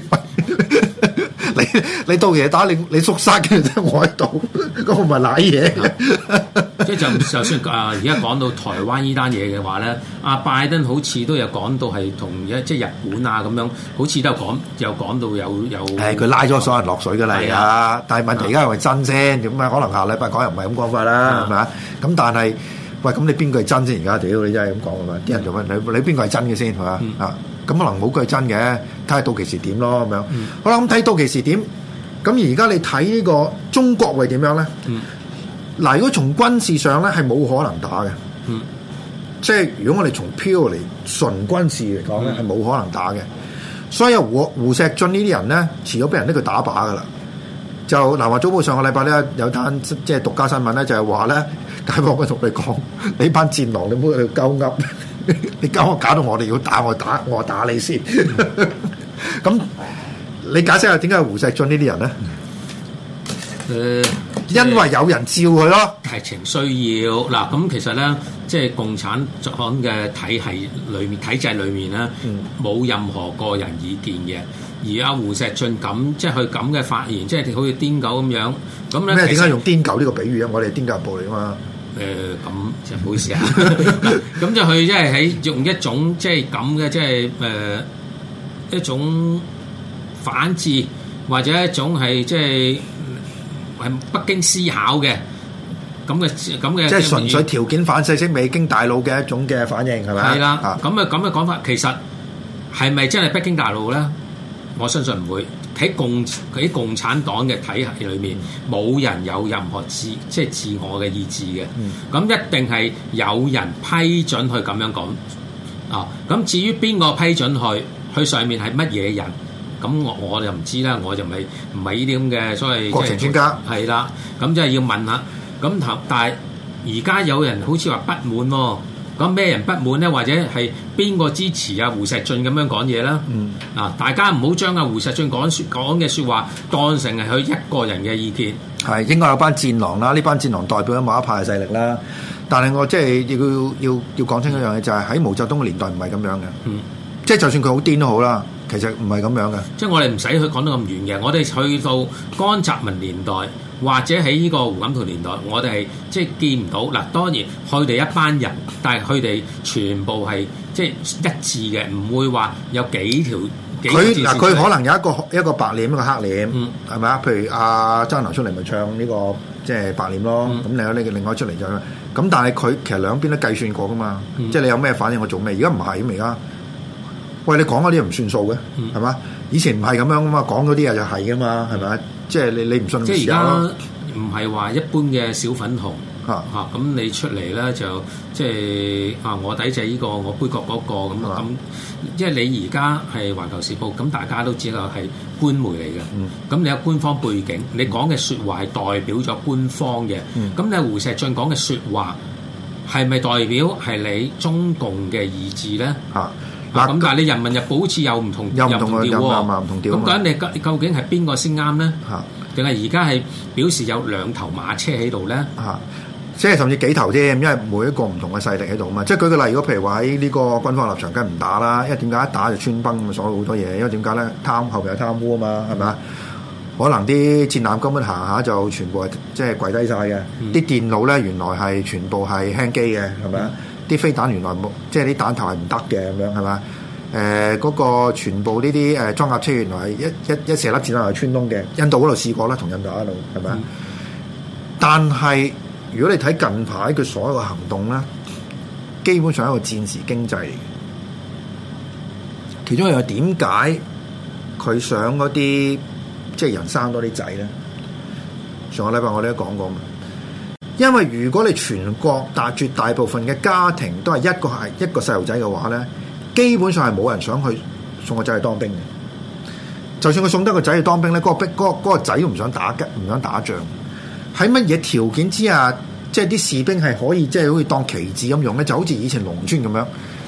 你到夜打你縮沙嘅啫？我喺度，嗰個咪賴嘢。 即係就算而家講到台灣呢單嘢嘅話咧，阿拜登好似都有講到係同即係日本啊咁樣，好似都有講到有。 佢拉咗所有人落水㗎啦，而家。但係問題而家係咪真先？點解可能下禮拜講又唔係咁講法啦？係咪啊？咁但係喂，咁你邊個係真先？而家屌你真係咁講㗎嘛？啲人做乜？你邊個係真嘅先係嘛？啊，咁可能冇句係真嘅，睇下到期時點咯咁樣。好啦，咁睇到期時點。咁而家你睇呢個中國會點樣咧？嗱，如果從軍事上咧係冇可能打嘅，即係如果我哋從 purely 純軍事嚟講咧係冇可能打嘅。所以胡錫進呢啲人咧，遲早俾人拎佢打靶噶啦。就南華早報上個禮拜咧有單即係獨家新聞咧，就係話咧，解放軍同你講，你班戰狼你唔好喺度鳩噏，你搞到我哋要打我打你先。咁你解釋下點解胡錫進呢啲人咧？因為有人照佢咯， 係情需要嗱。咁其實咧，即係共產黨嘅體制裏面咧，冇任何個人意見嘅。而阿胡錫進咁即係佢咁嘅發言，即係好似癲狗咁樣。咁咧咩？點解用癲狗呢個比喻啊？我哋係癲狗部嚟噶嘛？ 咁就唔好意思啊。咁就佢即係喺用一種即係咁嘅即係一種反智，或者一種係即係北京思考嘅咁嘅，即係純粹條件反射式未經大腦嘅一種嘅反應係咪？ 係啦，咁嘅講法其實係咪真係北京大腦咧？我相信唔會。喺共產黨嘅體系裏面，冇人有任何自我嘅意志嘅。咁一定係有人批准去咁樣講啊。咁至於邊個批准去上面係乜嘢人？咁我就唔知啦，我就唔係呢啲咁嘅所謂國情專家。 係啦，咁即係要問下。咁但係而家有人好似話不滿喎，咁咩人不滿咧？或者係邊個支持阿胡錫進咁樣講嘢啦？大家唔好將阿胡錫進講嘅説話當成係佢一個人嘅意見。 係應該有班戰狼啦，呢班戰狼代表咗某一派嘅勢力啦。但係我即係要講清一樣嘢，就係喺毛澤東嘅年代唔係咁樣嘅。即係就算佢好癲都好啦。其實唔係咁樣嘅，即係我哋唔使去講得咁遠嘅。我哋去到江澤民年代，或者喺呢個胡錦濤年代，我哋係即係見唔到嗱。當然佢哋一班人，但係佢哋全部係即係一致嘅，唔會話有幾條。 佢可能有一個白臉一個黑臉，係咪啊？譬如阿張南出嚟咪唱呢個即係白臉咯。咁另外出嚟就咁，但係佢其實兩邊都計算過噶嘛。即係你有咩反應我做咩？而家唔係咁而家。喂，你講嗰啲唔算數嘅，係嘛？以前唔係咁樣噶嘛，講嗰啲嘢就係噶嘛，係咪？即係你唔信？ 即係而家唔係話一般嘅小粉紅咁你出嚟咧就即係我抵制呢個，我杯葛嗰個咁。即係你而家係環球時報，咁大家都知道係官媒嚟嘅。咁你有官方背景，你講嘅説話係代表咗官方嘅。咁你胡錫進講嘅説話係咪代表係你中共嘅意志咧？咁但係你人民日報好似又唔同調喎，咁究竟你究竟係邊個先啱咧？定係而家係表示有兩頭馬車喺度咧？ 即係甚至幾頭添，因為每一個唔同嘅勢力喺度啊嘛。即係舉個例，如果譬如話喺呢個軍方立場，梗係唔打啦，因為點解一打就穿崩咁，所有好多嘢。因為點解咧？後邊有貪污啊嘛，係咪啊？可能啲戰艦根本行下就全部係即係跪低晒嘅，啲電腦咧原來係全部係輕機嘅，係咪啊？啲飛彈原來冇，即係啲彈頭係唔得嘅咁樣係嘛？嗰個全部呢啲裝甲車原來係一射粒子彈係穿窿嘅。印度嗰度試過啦，同印度嗰度係咪啊？但係如果你睇近排佢所有嘅行動咧，基本上係一個戰時經濟嚟嘅。其中又係點解佢想嗰啲即係人生多啲仔咧？上個禮拜我哋都講過嘛。因為如果你全國絕大部分嘅家庭都係一個細路仔嘅話咧，基本上係冇人想去送個仔去當兵嘅。就算佢送得個仔去當兵咧，嗰個仔都唔想打仗。喺乜嘢條件之下，即係啲士兵係可以即係好似當棋子咁用咧？就好似以前農村咁樣，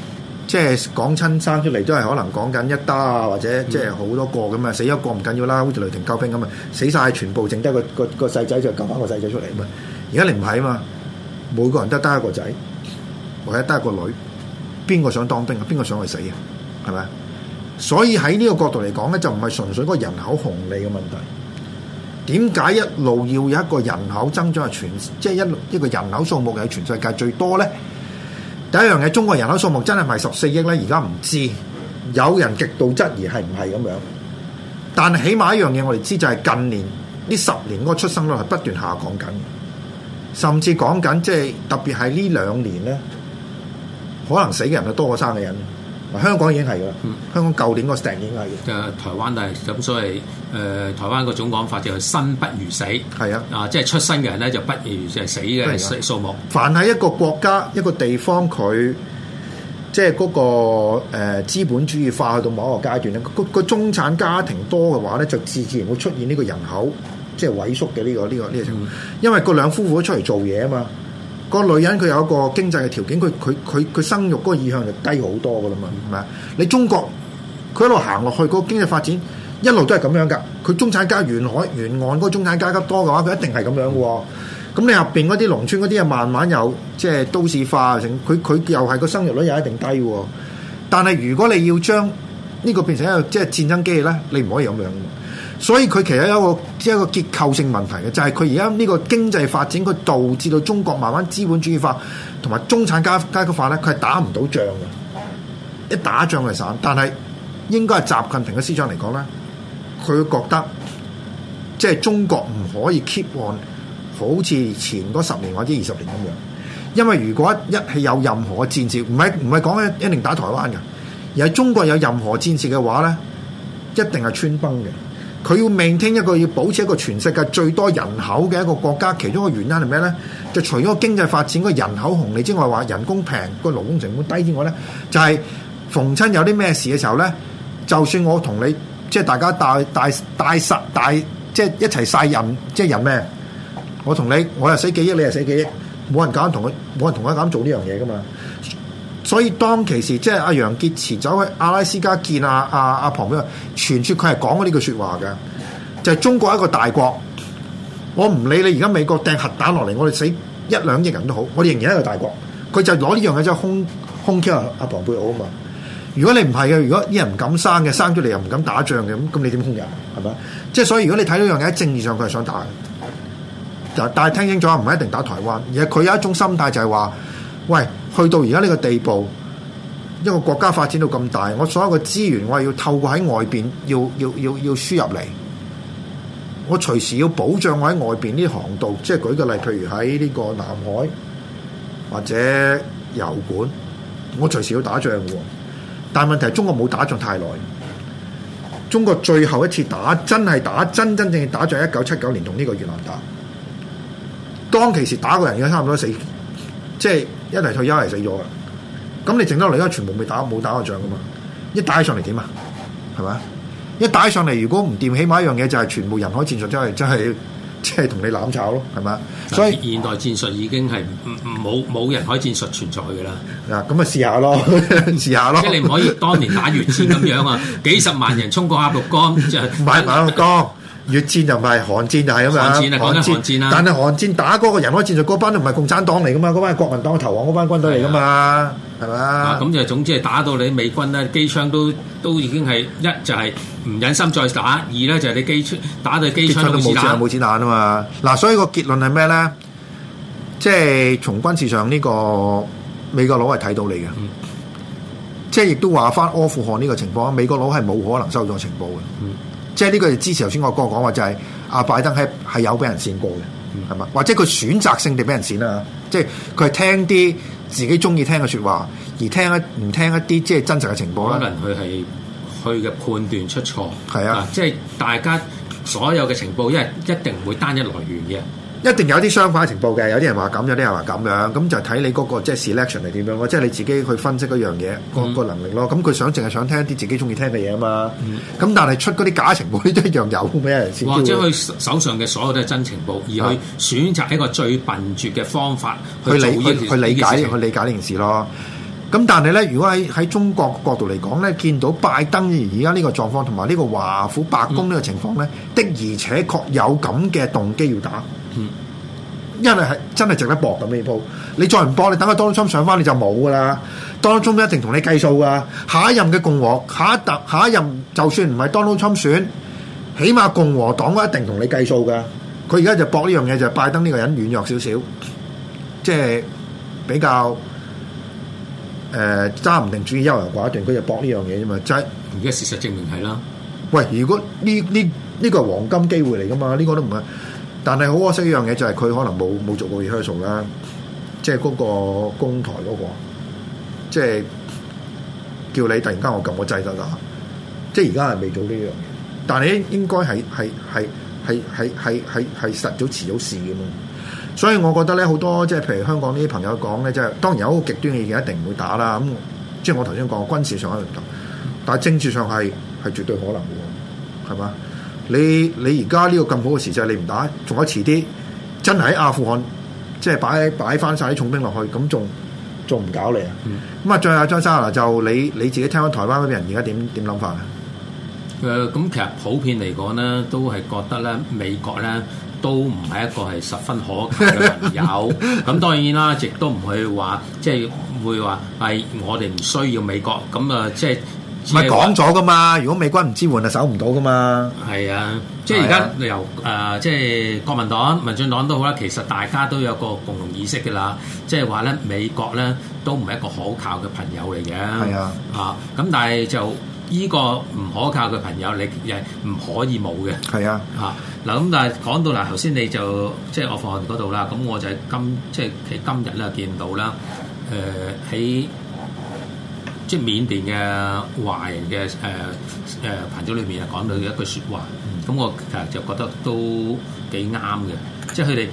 即係講親生出嚟都係可能講緊一打啊，或者即係好多個咁啊，死一個唔緊要啦，好似雷霆救兵咁啊，死晒全部，剩低個細仔就救翻個細仔出嚟啊嘛。而家你唔係啊嘛，每個人都得一個仔，或者得一個女，邊個想當兵啊？邊個想去死啊？係咪？所以喺呢個角度嚟講咧，就唔係純粹嗰個人口紅利嘅問題。點解一路要有一個人口增長係即係一個人口數目係全世界最多咧？第一樣嘢，中國人口數目真係咪14億咧？而家唔知，有人極度質疑係唔係咁樣。但係起碼一樣嘢，我哋知就係近年呢10年嗰個出生率係不斷下降緊，甚至講緊即係特別係呢2年咧，可能死嘅人係多過生嘅人。香港已經係㗎啦，香港舊年個 stat 已經係嘅。 台灣但係咁，所謂台灣嗰種講法就係生不如死，係啊，即係出生嘅人咧就不如就係死嘅數目。 凡係一個國家一個地方，佢即係嗰個資本主義化去到某一個階段咧，個中產家庭多嘅話咧，就自然會出現呢個人口即係萎縮嘅呢個情況。因為個兩夫婦都出嚟做嘢啊嘛。個女人佢有一個經濟嘅條件，佢生育嗰個意向就低好多噶啦嘛，係咪啊？你中國佢一路行落去，個經濟發展一路都係咁樣噶。佢中產階沿岸嗰個中產階級多嘅話，佢一定係咁樣嘅喎。咁你入邊嗰啲農村嗰啲啊，慢慢有即係都市化，佢又係個生育率又一定低喎。但係如果你要將呢個變成一個即係戰爭機器咧，你唔可以咁樣。所以佢其實有一個結構性問題嘅，就係佢而家呢個經濟發展，佢導致到中國慢慢資本主義化同埋中產階級化咧，佢係打唔到仗嘅。一打仗係散，但係應該係習近平嘅思想嚟講咧，佢覺得即係中國唔可以 keep on 好似前嗰10年或者20年咁樣，因為如果一係有任何嘅戰事，唔係講一定打台灣嘅，而係中國有任何戰事嘅話咧，一定係穿崩嘅。佢要maintain要保持一個全世界最多人口嘅一個國家，其中一個原因係咩咧？就除咗經濟發展個人口紅利之外，話人工平個勞工成本低之外咧，就係逢親有啲咩事嘅時候咧，就算我同你即係大家大即係一齊晒人，即係人咩？我同你我又死幾億，你又死幾億，冇人敢同佢敢做呢樣嘢噶嘛。所以當其時即係阿楊潔篪走去阿拉斯加見阿龐貝，傳説佢係講過呢句説話嘅，就係中國一個大國，我唔理你而家美國掟核彈落嚟，我哋死1-2億人都好，我哋仍然係一個大國。佢就攞呢樣嘢即係空 kill 阿龐貝奧啊嘛。如果你唔係嘅，如果啲人唔敢生嘅，生出嚟又唔敢打仗嘅，咁你點空人係咪？即係所以如果你睇到樣嘢喺政治上佢係想打嘅，但係聽清楚唔係一定打台灣，而係佢有一種心態就係話，喂。去到而家呢個地步，一個國家發展到咁大，我所有嘅資源我係要透過喺外邊要輸入嚟，我隨時要保障我喺外邊呢航道，即係舉個例，譬如喺呢個南海或者油管，我隨時要打仗嘅。但係問題係中國冇打仗太耐，中國最後一次真正打仗1979年同呢個越南打，當其時打個人已經差唔多死，即係。一嚟退休嚟死咗嘅，咁你剩得落嚟而家全部冇打過仗噶嘛？一打起上嚟點啊？係咪？一打起上嚟，如果唔掂，起碼一樣嘢就係全部人海戰術，真係同你攬炒咯，係咪？所以現代戰術已經係冇人海戰術存在嘅啦。 嗱，咁咪試下咯，試下咯。 即係你唔可以當年打越戰咁樣啊，幾十萬人衝過鴨綠江，就唔係鴨綠江。越戰就唔係，韓戰就係咁樣。 韓戰啦， 但係韓戰打嗰個人海戰術嗰班都唔係共產黨嚟噶嘛，嗰班係國民黨投降嗰班軍隊嚟噶嘛，係嘛？ 咁就總之係打到你美軍咧，機槍都已經係一就係唔忍心再打，二咧就係你機槍打到機槍都冇子彈啊嘛。嗱，所以個結論係咩咧？即係從軍事上呢個美國佬係睇到你嘅，即係亦都話翻阿富汗呢個情況，美國佬係冇可能收咗情報嘅。即係呢個支持頭先我哥講話就係阿拜登係有俾人煽過嘅，係嘛？或者佢選擇性地俾人煽啦，即係佢係聽啲自己中意聽嘅説話，而唔聽一啲即係真實嘅情報啦。 可能佢係佢嘅判斷出錯， 係啊， 即係大家所有嘅情報，因為一定唔會單一來源嘅。 一定有啲相反嘅情報嘅，有啲人話咁，有啲人話咁樣，咁就睇你嗰個即係 selection 係點樣咯，即係你自己去分析嗰樣嘢個能力咯。咁佢淨係想聽一啲自己中意聽嘅嘢啊嘛。咁但係出嗰啲假情報都一樣有咩人先？ 或者佢手上嘅所有都係真情報，而去選擇一個最笨拙嘅方法去理解呢件事咯。 咁但係咧，如果喺中國角度嚟講咧，見到拜登而家呢個狀況同埋呢個華府白宮呢個情況咧，的而且確有咁嘅動機要打。因為係真係值得搏咁呢鋪，你再唔搏，你等個 Donald Trump 上翻你就冇噶啦。Donald Trump 一定同你計數噶。下一任嘅共和，下一任就算唔係 Donald Trump 選，起碼共和黨一定同你計數噶。佢而家就搏呢樣嘢，就係拜登呢個人軟弱少少，即係比較揸唔定主意、優柔寡斷，佢就搏呢樣嘢啫嘛。就係而家事實證明係啦。 喂，如果呢個係黃金機會嚟噶嘛？呢個都唔係。但係好可惜一樣嘢就係佢可能冇做過 rehearsal 啦，即係嗰個公台嗰個，即係叫你突然間我撳個掣得啦，即係而家係未做呢樣嘢，但係應該係實早遲早事嘅嘛。所以我覺得咧，好多即係譬如香港呢啲朋友講咧，即係當然有好極端嘅意見一定唔會打啦。咁即係我頭先講軍事上可能打，但係政治上係絕對可能嘅，係嘛？你而家呢個咁好嘅時勢，你唔打，仲有遲啲真係喺阿富汗，即係擺翻晒啲重兵落去，咁仲唔搞你啊？咁啊，最後張生嗱，就你自己聽翻台灣嗰邊人而家點諗法啊？ 咁其實普遍嚟講咧，都係覺得咧美國咧都唔係一個係十分可靠嘅朋友。咁當然啦，亦都唔會話即係會話係我哋唔需要美國咁啊，即係。唔係講咗噶嘛？如果美軍唔支援，就守唔到噶嘛。係啊，即係而家由即係國民黨、民進黨都好啦，其實大家都有個共同意識嘅啦，即係話咧美國咧都唔係一個可靠嘅朋友嚟嘅。係啊，咁但係就依個唔可靠嘅朋友，你亦唔可以冇嘅。係啊，嗱咁但係講到嗱頭先你就即係阿富汗嗰度啦，咁我就即係今日咧見到啦，喺即係緬甸嘅華人嘅群組裏面啊，講到一句説話，咁我其實就覺得都幾啱嘅，即係佢哋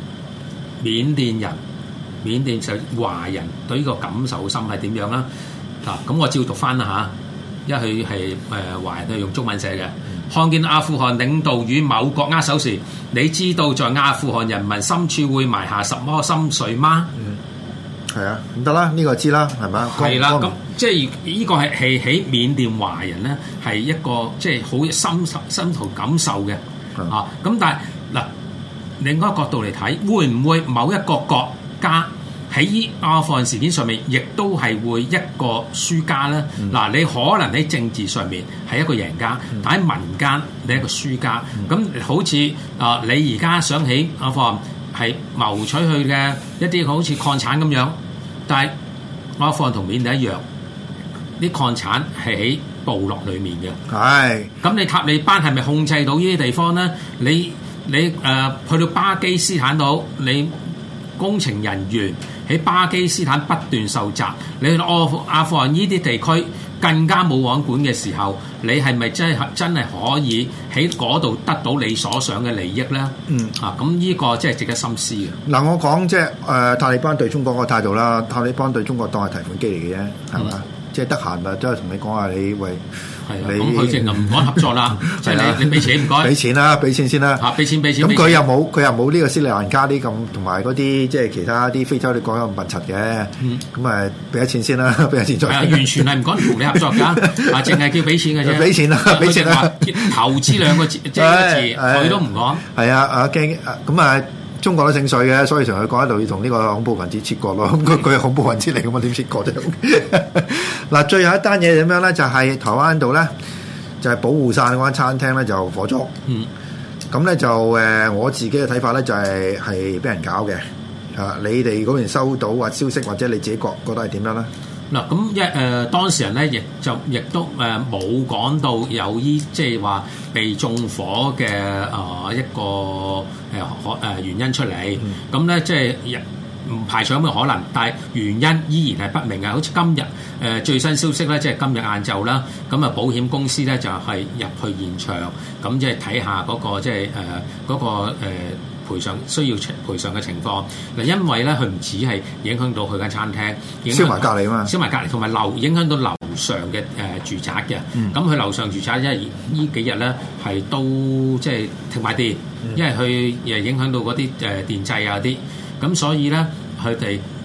緬甸就華人對呢個感受心係點樣啦？咁我照讀翻啦嚇，因為佢係華人係用中文寫嘅。看見阿富汗領導與某國握手時，你知道在阿富汗人民深處會埋下什麼心水嗎？係啊，唔得啦，呢個知啦，係咪啊？係啦，咁即係呢個係喺緬甸華人咧，係一個即係好深度感受嘅咁但係嗱，另一個角度嚟睇，會唔會某一個國家喺阿富汗事件上面，亦都係會一個輸家咧？嗱，你可能喺政治上面係一個贏家，但喺民間你係一個輸家。咁好似你而家想起阿富汗係謀取佢嘅一啲好似礦產咁樣，但係阿富汗同緬甸一樣，啲礦產係喺部落裡面嘅。係。咁你塔利班係咪控制到呢啲地方咧？你去到巴基斯坦度，你工程人員喺巴基斯坦不斷受襲，你去到阿富汗呢啲地區更加冇王管嘅時候，你係咪真係可以喺嗰度得到你所想嘅利益咧？咁呢個真係值得深思嘅。嗱，我講即係塔利班對中國個態度啦，塔利班對中國當係提款機嚟嘅啫，係嘛？即係得閒咪都係同你講下你喂。咁佢淨係唔講合作啦，就係你俾錢唔該，俾錢啦，俾錢先啦，俾錢。咁佢又冇呢個斯里蘭卡啲咁，同埋嗰啲即係其他啲非洲啲講咁笨柒嘅，咁啊俾咗錢先啦，俾咗錢再。完全係唔講同你合作㗎，淨係叫俾錢嘅啫。俾錢啦，俾錢啦。投資兩個字，即係一個字，佢都唔講。係啊，驚咁啊！中國都姓水嘅，所以同佢講喺度要同呢個恐怖分子切割咯。咁佢係恐怖分子嚟㗎嘛，點切割啫？嗱，最後一單嘢點樣咧？就係台灣度咧，就係保護傘嗰間餐廳咧就火燭。咁咧就我自己嘅睇法咧就係俾人搞嘅。你哋嗰邊收到或消息，或者你自己覺得係點樣咧？嗱，咁當事人咧亦都冇講到有即係話被縱火嘅一個原因出嚟。咁咧即係唔排除咁嘅可能，但係原因依然係不明嘅。好似今日最新消息咧，即係今日晏晝啦，咁啊保險公司咧就係入去現場，咁即係睇下嗰個即係嗰個賠償需要賠償嘅情況。嗱，因為咧佢唔止係影響到佢間餐廳，燒埋隔離啊嘛，燒埋隔離，同埋影響到樓上嘅住宅嘅。咁佢樓上住宅因為呢幾日咧係都即係停埋電，因為佢影響到嗰啲電掣啊啲。咁所以咧，佢哋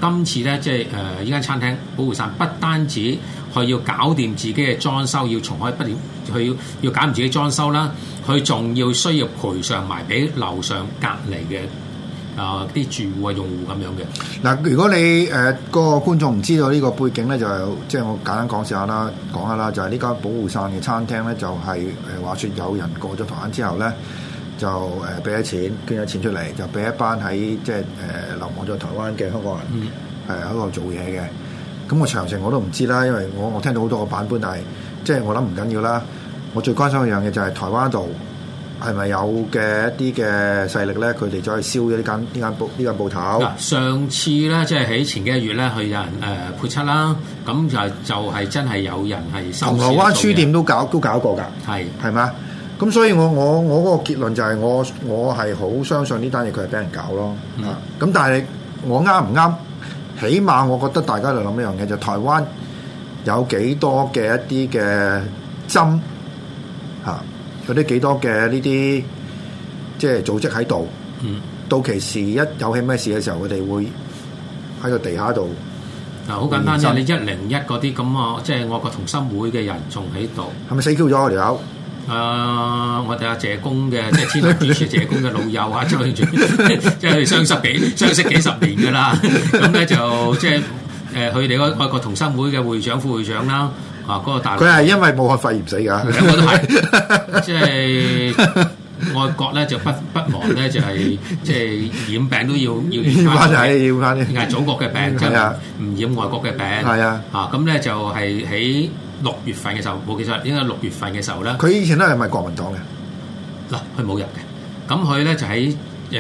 今次咧即係呢間餐廳保護傘不單止佢要搞掂自己嘅裝修，要重開不了，佢要搞掂自己裝修啦，佢仲要需要賠償埋俾樓上隔離嘅啲住戶啊用戶咁樣嘅。 嗱，如果你個觀眾唔知道呢個背景咧，就即係我簡單講下啦，就係呢間保護傘嘅餐廳咧，就係話説有人過咗台灣之後咧，就俾咗錢捐咗錢出嚟，就俾一班喺即係流亡咗台灣嘅香港人喺度做嘢嘅。咁我詳情我都唔知啦，因為我聽到好多個版本，但係即係我諗唔緊要啦。我最關心一樣嘢就係台灣度係咪有嘅一啲嘅勢力咧？佢哋再去燒咗呢間鋪頭。嗱， 上次咧即係喺前幾個月咧，佢有人潑漆啦，咁就係真係有人係收。銅鑼灣書店都搞過㗎，係咪？咁所以我嗰個結論就係我係好相信呢單嘢佢係俾人搞咯。咁但係我啱唔啱？起碼我覺得大家就諗一樣嘢，就台灣有幾多嘅一啲嘅針有啲幾多嘅呢啲即係組織喺度。到期時一有起咩事嘅時候，佢哋會喺個地下度。 嗱，好簡單啫，你101嗰啲咁啊，即係我個同心會嘅人仲喺度。 係咪死 Q 咗我條友？ 我哋阿謝公嘅，即係天台主持謝公嘅老友啊，即係相識幾十年㗎啦。咁咧就即係佢哋嗰個同心會嘅會長、副會長啦，嗰個大陸。佢係因為武漢肺炎死㗎。 兩個都係，即係外國咧就不忘咧就係即係染病都要翻啲， 係祖國嘅病，即係唔染外國嘅病。 係啊， 咁咧就係喺6月份嘅時候，冇記錯應該6月份嘅時候咧。 佢以前都係咪國民黨嘅？ 嗱，佢冇入嘅。咁佢咧就喺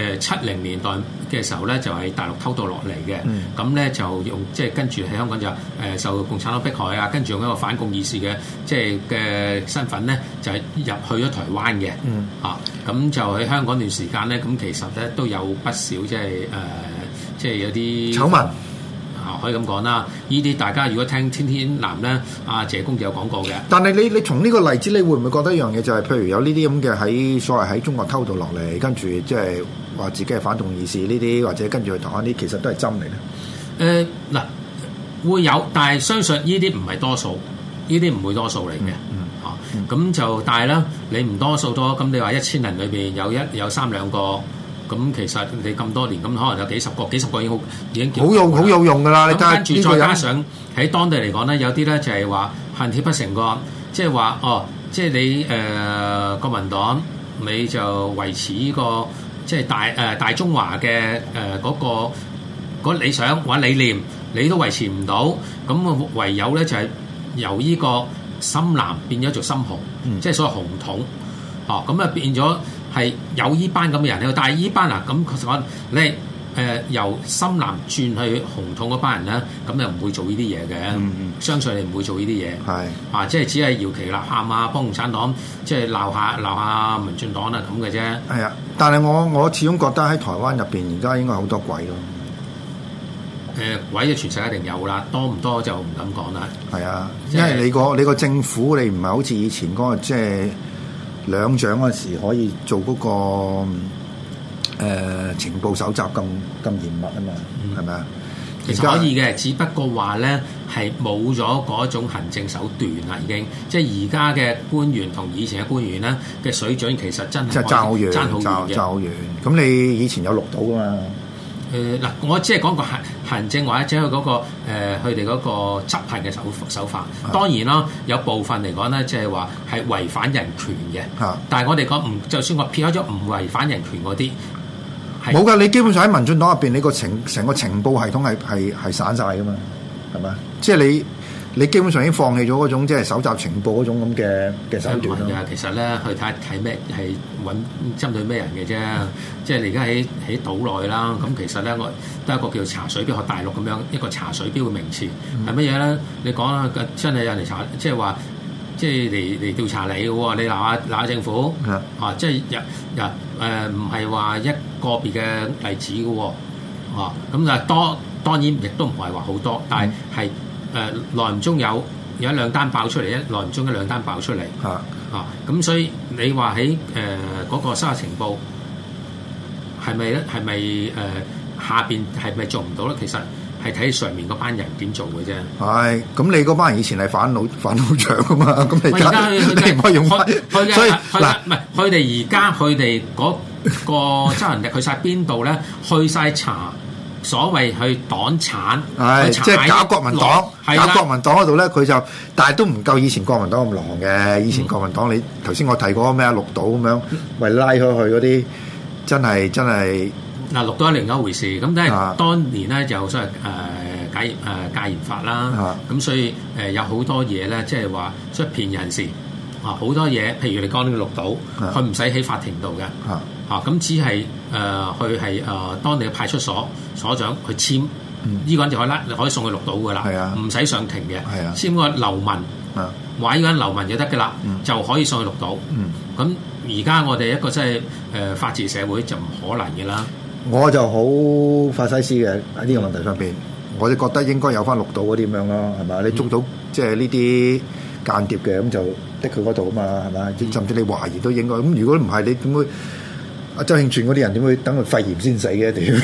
70年代嘅時候咧，就喺大陸偷渡落嚟嘅。咁咧就用即係跟住喺香港就受共產黨迫害啊，跟住用一個反共義士嘅即係嘅身份咧，就係入去咗台灣嘅。咁就喺香港段時間咧，咁其實咧都有不少即係有啲醜聞。 可以咁講啦，呢啲大家如果聽天天藍咧，阿謝公就有講過嘅。 但係你從呢個例子，你會唔會覺得一樣嘢就係，譬如有呢啲咁嘅喺所謂喺中國偷渡落嚟，跟住即係話自己係反動義士呢啲，或者跟住去台灣啲，其實都係針嚟咧？ 會有，但係相信呢啲唔係多數，呢啲唔會多數嚟嘅。咁就但係咧，你唔多數多，咁你話1000人裏邊有3兩個。咁其實你咁多年，咁可能有幾十個已經好有用㗎啦！你跟住再加上喺當地嚟講咧，有啲咧就係話恨鐵不成鋼，即係話即係你國民黨你就維持呢個即係大中華嘅嗰理想或者理念，你都維持唔到，咁唯有咧就係由呢個深藍變咗做深紅，即係所謂紅統，咁啊變咗。係有依班咁嘅人喺度，但係依班咁確實講你由深藍轉去紅統嗰班人咧，咁就唔會做呢啲嘢嘅。相信你唔會做呢啲嘢。係即係只係搖旗吶喊啊，幫共產黨即係鬧下民進黨啊咁嘅啫。 係啊，但係我始終覺得喺台灣入邊而家應該好多鬼咯。 鬼嘅全世界一定有啦，多唔多就唔敢講啦。 係啊，因為你個政府你唔係好似以前嗰個即係。兩蔣嗰時可以做嗰個情報搜集咁嚴密啊嘛，係咪啊？ 其實可以嘅，只不過話咧係冇咗嗰種行政手段啦，已經即係而家嘅官員同以前嘅官員咧嘅水準其實真係爭好遠嘅。 咁你以前有錄到㗎嘛？ 嗱，我只係講個行政或者佢嗰個佢哋嗰個執行嘅手法。當然啦，有部分嚟講咧，即係話係違反人權嘅。但係我哋講唔，就算我撇開咗唔違反人權嗰啲， 冇㗎。你基本上喺民進黨入邊，你個成個情報系統係散晒㗎嘛，係咪？即係你基本上已經放棄咗嗰種即係搜集情報嗰種咁嘅手段咯。 其實咧，去睇咩係揾針對咩人嘅啫。即係你而家喺島內啦，咁其實咧我都係一個叫查水標，學大陸咁樣一個查水標嘅名詞係乜嘢咧？你講啦，真係有人嚟查，即係話即係嚟調查你嘅喎，你鬧下政府即係唔係話一個別嘅例子嘅喎，咁就當然亦都唔係話好多，但係耐唔中有一兩單爆出嚟，耐唔中一兩單爆出嚟，咁所以你話喺嗰個收集情報係咪咧？係咪下邊係咪做唔到咧？其實係睇上面嗰班人點做嘅啫。 係，咁你嗰班人以前係反老長噶嘛，咁你而家你唔可以用翻。所以嗱， 唔係佢哋而家佢哋嗰個執行力去晒邊度咧？去晒查所謂去黨產， 係即係搞國民黨，搞國民黨嗰度咧，佢就但係都唔夠以前國民黨咁狼嘅。以前國民黨你頭先我提過咩綠島咁樣，為拉開去嗰啲，真係嗱，綠島係另一回事。咁但係當年咧就所謂戒嚴法啦，咁所以有好多嘢咧，即係話出騙人士啊，好多嘢，譬如你講呢個綠島，佢唔使喺法庭度嘅。咁只係佢係當地嘅派出所所長去簽，呢個人就可以可以送去綠島噶啦，唔使上庭嘅，簽個流文，話呢個人流文就得噶啦，就可以送去綠島。咁而家我哋一個即係法治社會就唔可能嘅啦。 我就好法西斯嘅喺呢個問題上邊，我就覺得應該有翻綠島嗰啲咁樣咯，係咪？你捉到即係呢啲間諜嘅，咁就的佢嗰度啊嘛，係咪？甚至你懷疑都應該。咁如果唔係，你點會？阿周慶全嗰啲人點會等佢肺炎先死嘅？屌，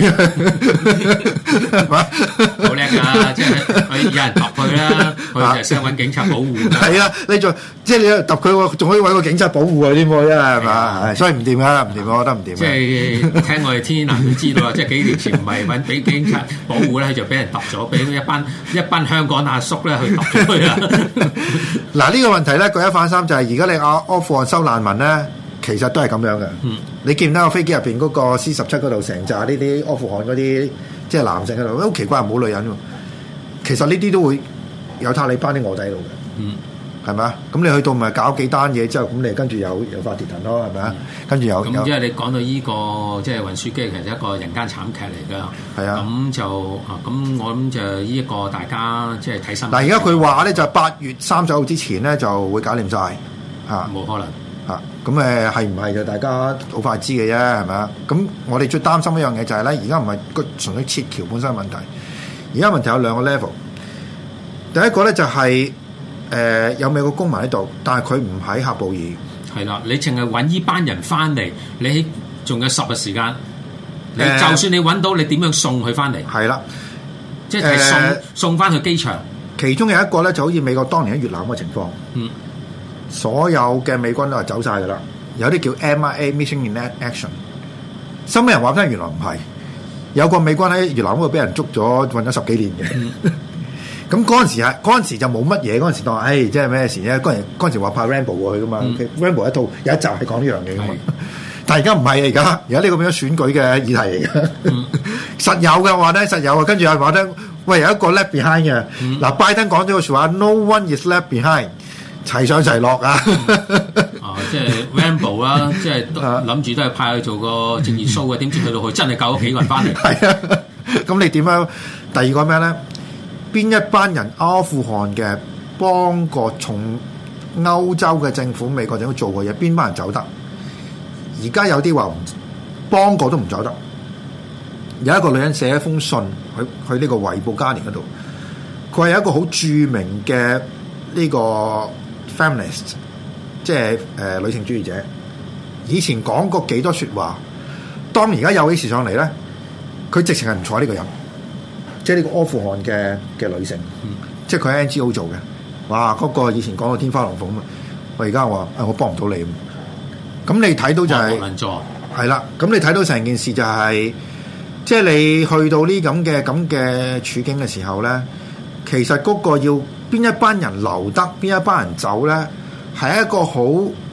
好叻㗎！即係有人揼佢啦，佢就想揾警察保護。 係啊，你仲即係你揼佢，仲可以揾個警察保護佢添喎，係嘛？所以唔掂㗎，唔掂，我覺得唔掂。 即係聽我哋天南都知道啦，即係幾年前唔係揾俾警察保護咧，就俾人揼咗，俾一班香港阿叔咧去揼咗佢啦。 嗱呢個問題咧，舉一反三就係而家你阿富汗收難民咧。其實都係咁樣嘅，你見唔到個飛機入邊嗰個 C-17嗰度成扎呢啲阿富汗嗰啲即係男性喺度，好奇怪冇女人喎。其實呢啲都會有塔利班啲臥底喺度嘅，係咪啊？咁你去到咪搞幾單嘢之後，咁你跟住有發跌騰咯，係咪啊？跟住有咁即係你講到呢個即係運輸機，其實一個人間慘劇嚟㗎。係啊，咁就咁我諗就呢一個大家即係睇新聞。嗱而家佢話咧就8月30號之前咧就會搞掂晒， 冇可能。咁係唔係就大家好快知嘅啫，係咪啊？咁我哋最擔心一樣嘢就係咧，而家唔係個純粹撤僑本身嘅問題，而家問題有兩個 level。第一個咧就係有美國公民喺度，但係佢唔喺喀布爾。 係啦，你淨係揾呢班人翻嚟，你仲有10日時間，你就算你揾到，你點樣送佢翻嚟？ 係啦， 即係送翻去機場。 其中有一個咧就好似美國當年喺越南嘅情況。所有嘅美軍都係走晒㗎啦，有啲叫 MIA Mission in Action。新聞人話翻原來唔係，有個美軍喺越南嗰度俾人捉咗，韞咗10幾年嘅。咁嗰陣時就冇乜嘢，嗰陣時當即係咩事啫？嗰陣時話派 Rambo 過去㗎嘛，Rambo 一套有一集係講呢樣嘢㗎嘛。但係而家唔係，而家呢個變咗選舉嘅議題嚟嘅。實有嘅話咧，實有啊。跟住又話咧，喂有一個 left behind 嘅。嗱，拜登講咗個説話 ，No one is left behind。齊上齊落啊！ 即係 Rambo 啦，即係諗住都係派去做個正義 show 嘅，點知去到去真係救咗幾個人翻嚟。 係啊，咁你點樣？第二個咩咧？邊一班人阿富汗嘅幫過從歐洲嘅政府、美國政府做過嘢，邊班人走得？而家有啲話幫過都唔走得。有一個女人寫一封信去呢個《衛報嘉年》嗰度，佢係有一個好著名嘅呢個feminist， 即係女性主義者，以前講過幾多説話，當而家有起事上嚟咧，佢直情係唔睬呢個人，即係呢個阿富汗嘅女性，即係佢喺 NGO 做嘅。哇，嗰個以前講到天花龍鳳啊，我而家話我幫唔到你，咁你睇到就係啦，咁你睇到成件事就係，即係你去到呢咁嘅處境嘅時候咧，其實嗰個要邊一班人留得，邊一班人走咧，係一個好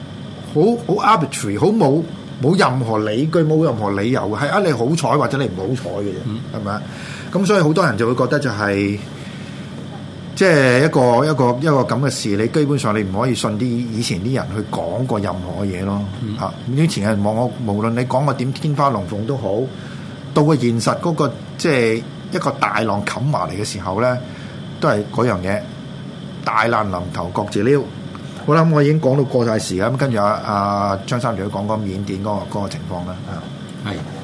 arbitrary， 好冇任何理據、冇任何理由嘅，係你好彩或者你唔好彩嘅啫，係咪啊？咁所以好多人就會覺得就係即係一個咁嘅事，你基本上你唔可以信啲以前啲人去講過任何嘅嘢咯。以前人望我，無論你講個點天花龍鳳都好，到個現實嗰個即係一個大浪冚埋嚟嘅時候咧，都係嗰樣嘢。大難臨頭各自撩，好啦，咁我已經講到過晒時啦，咁跟住阿張三就要講講緬甸嗰個情況啦， 係。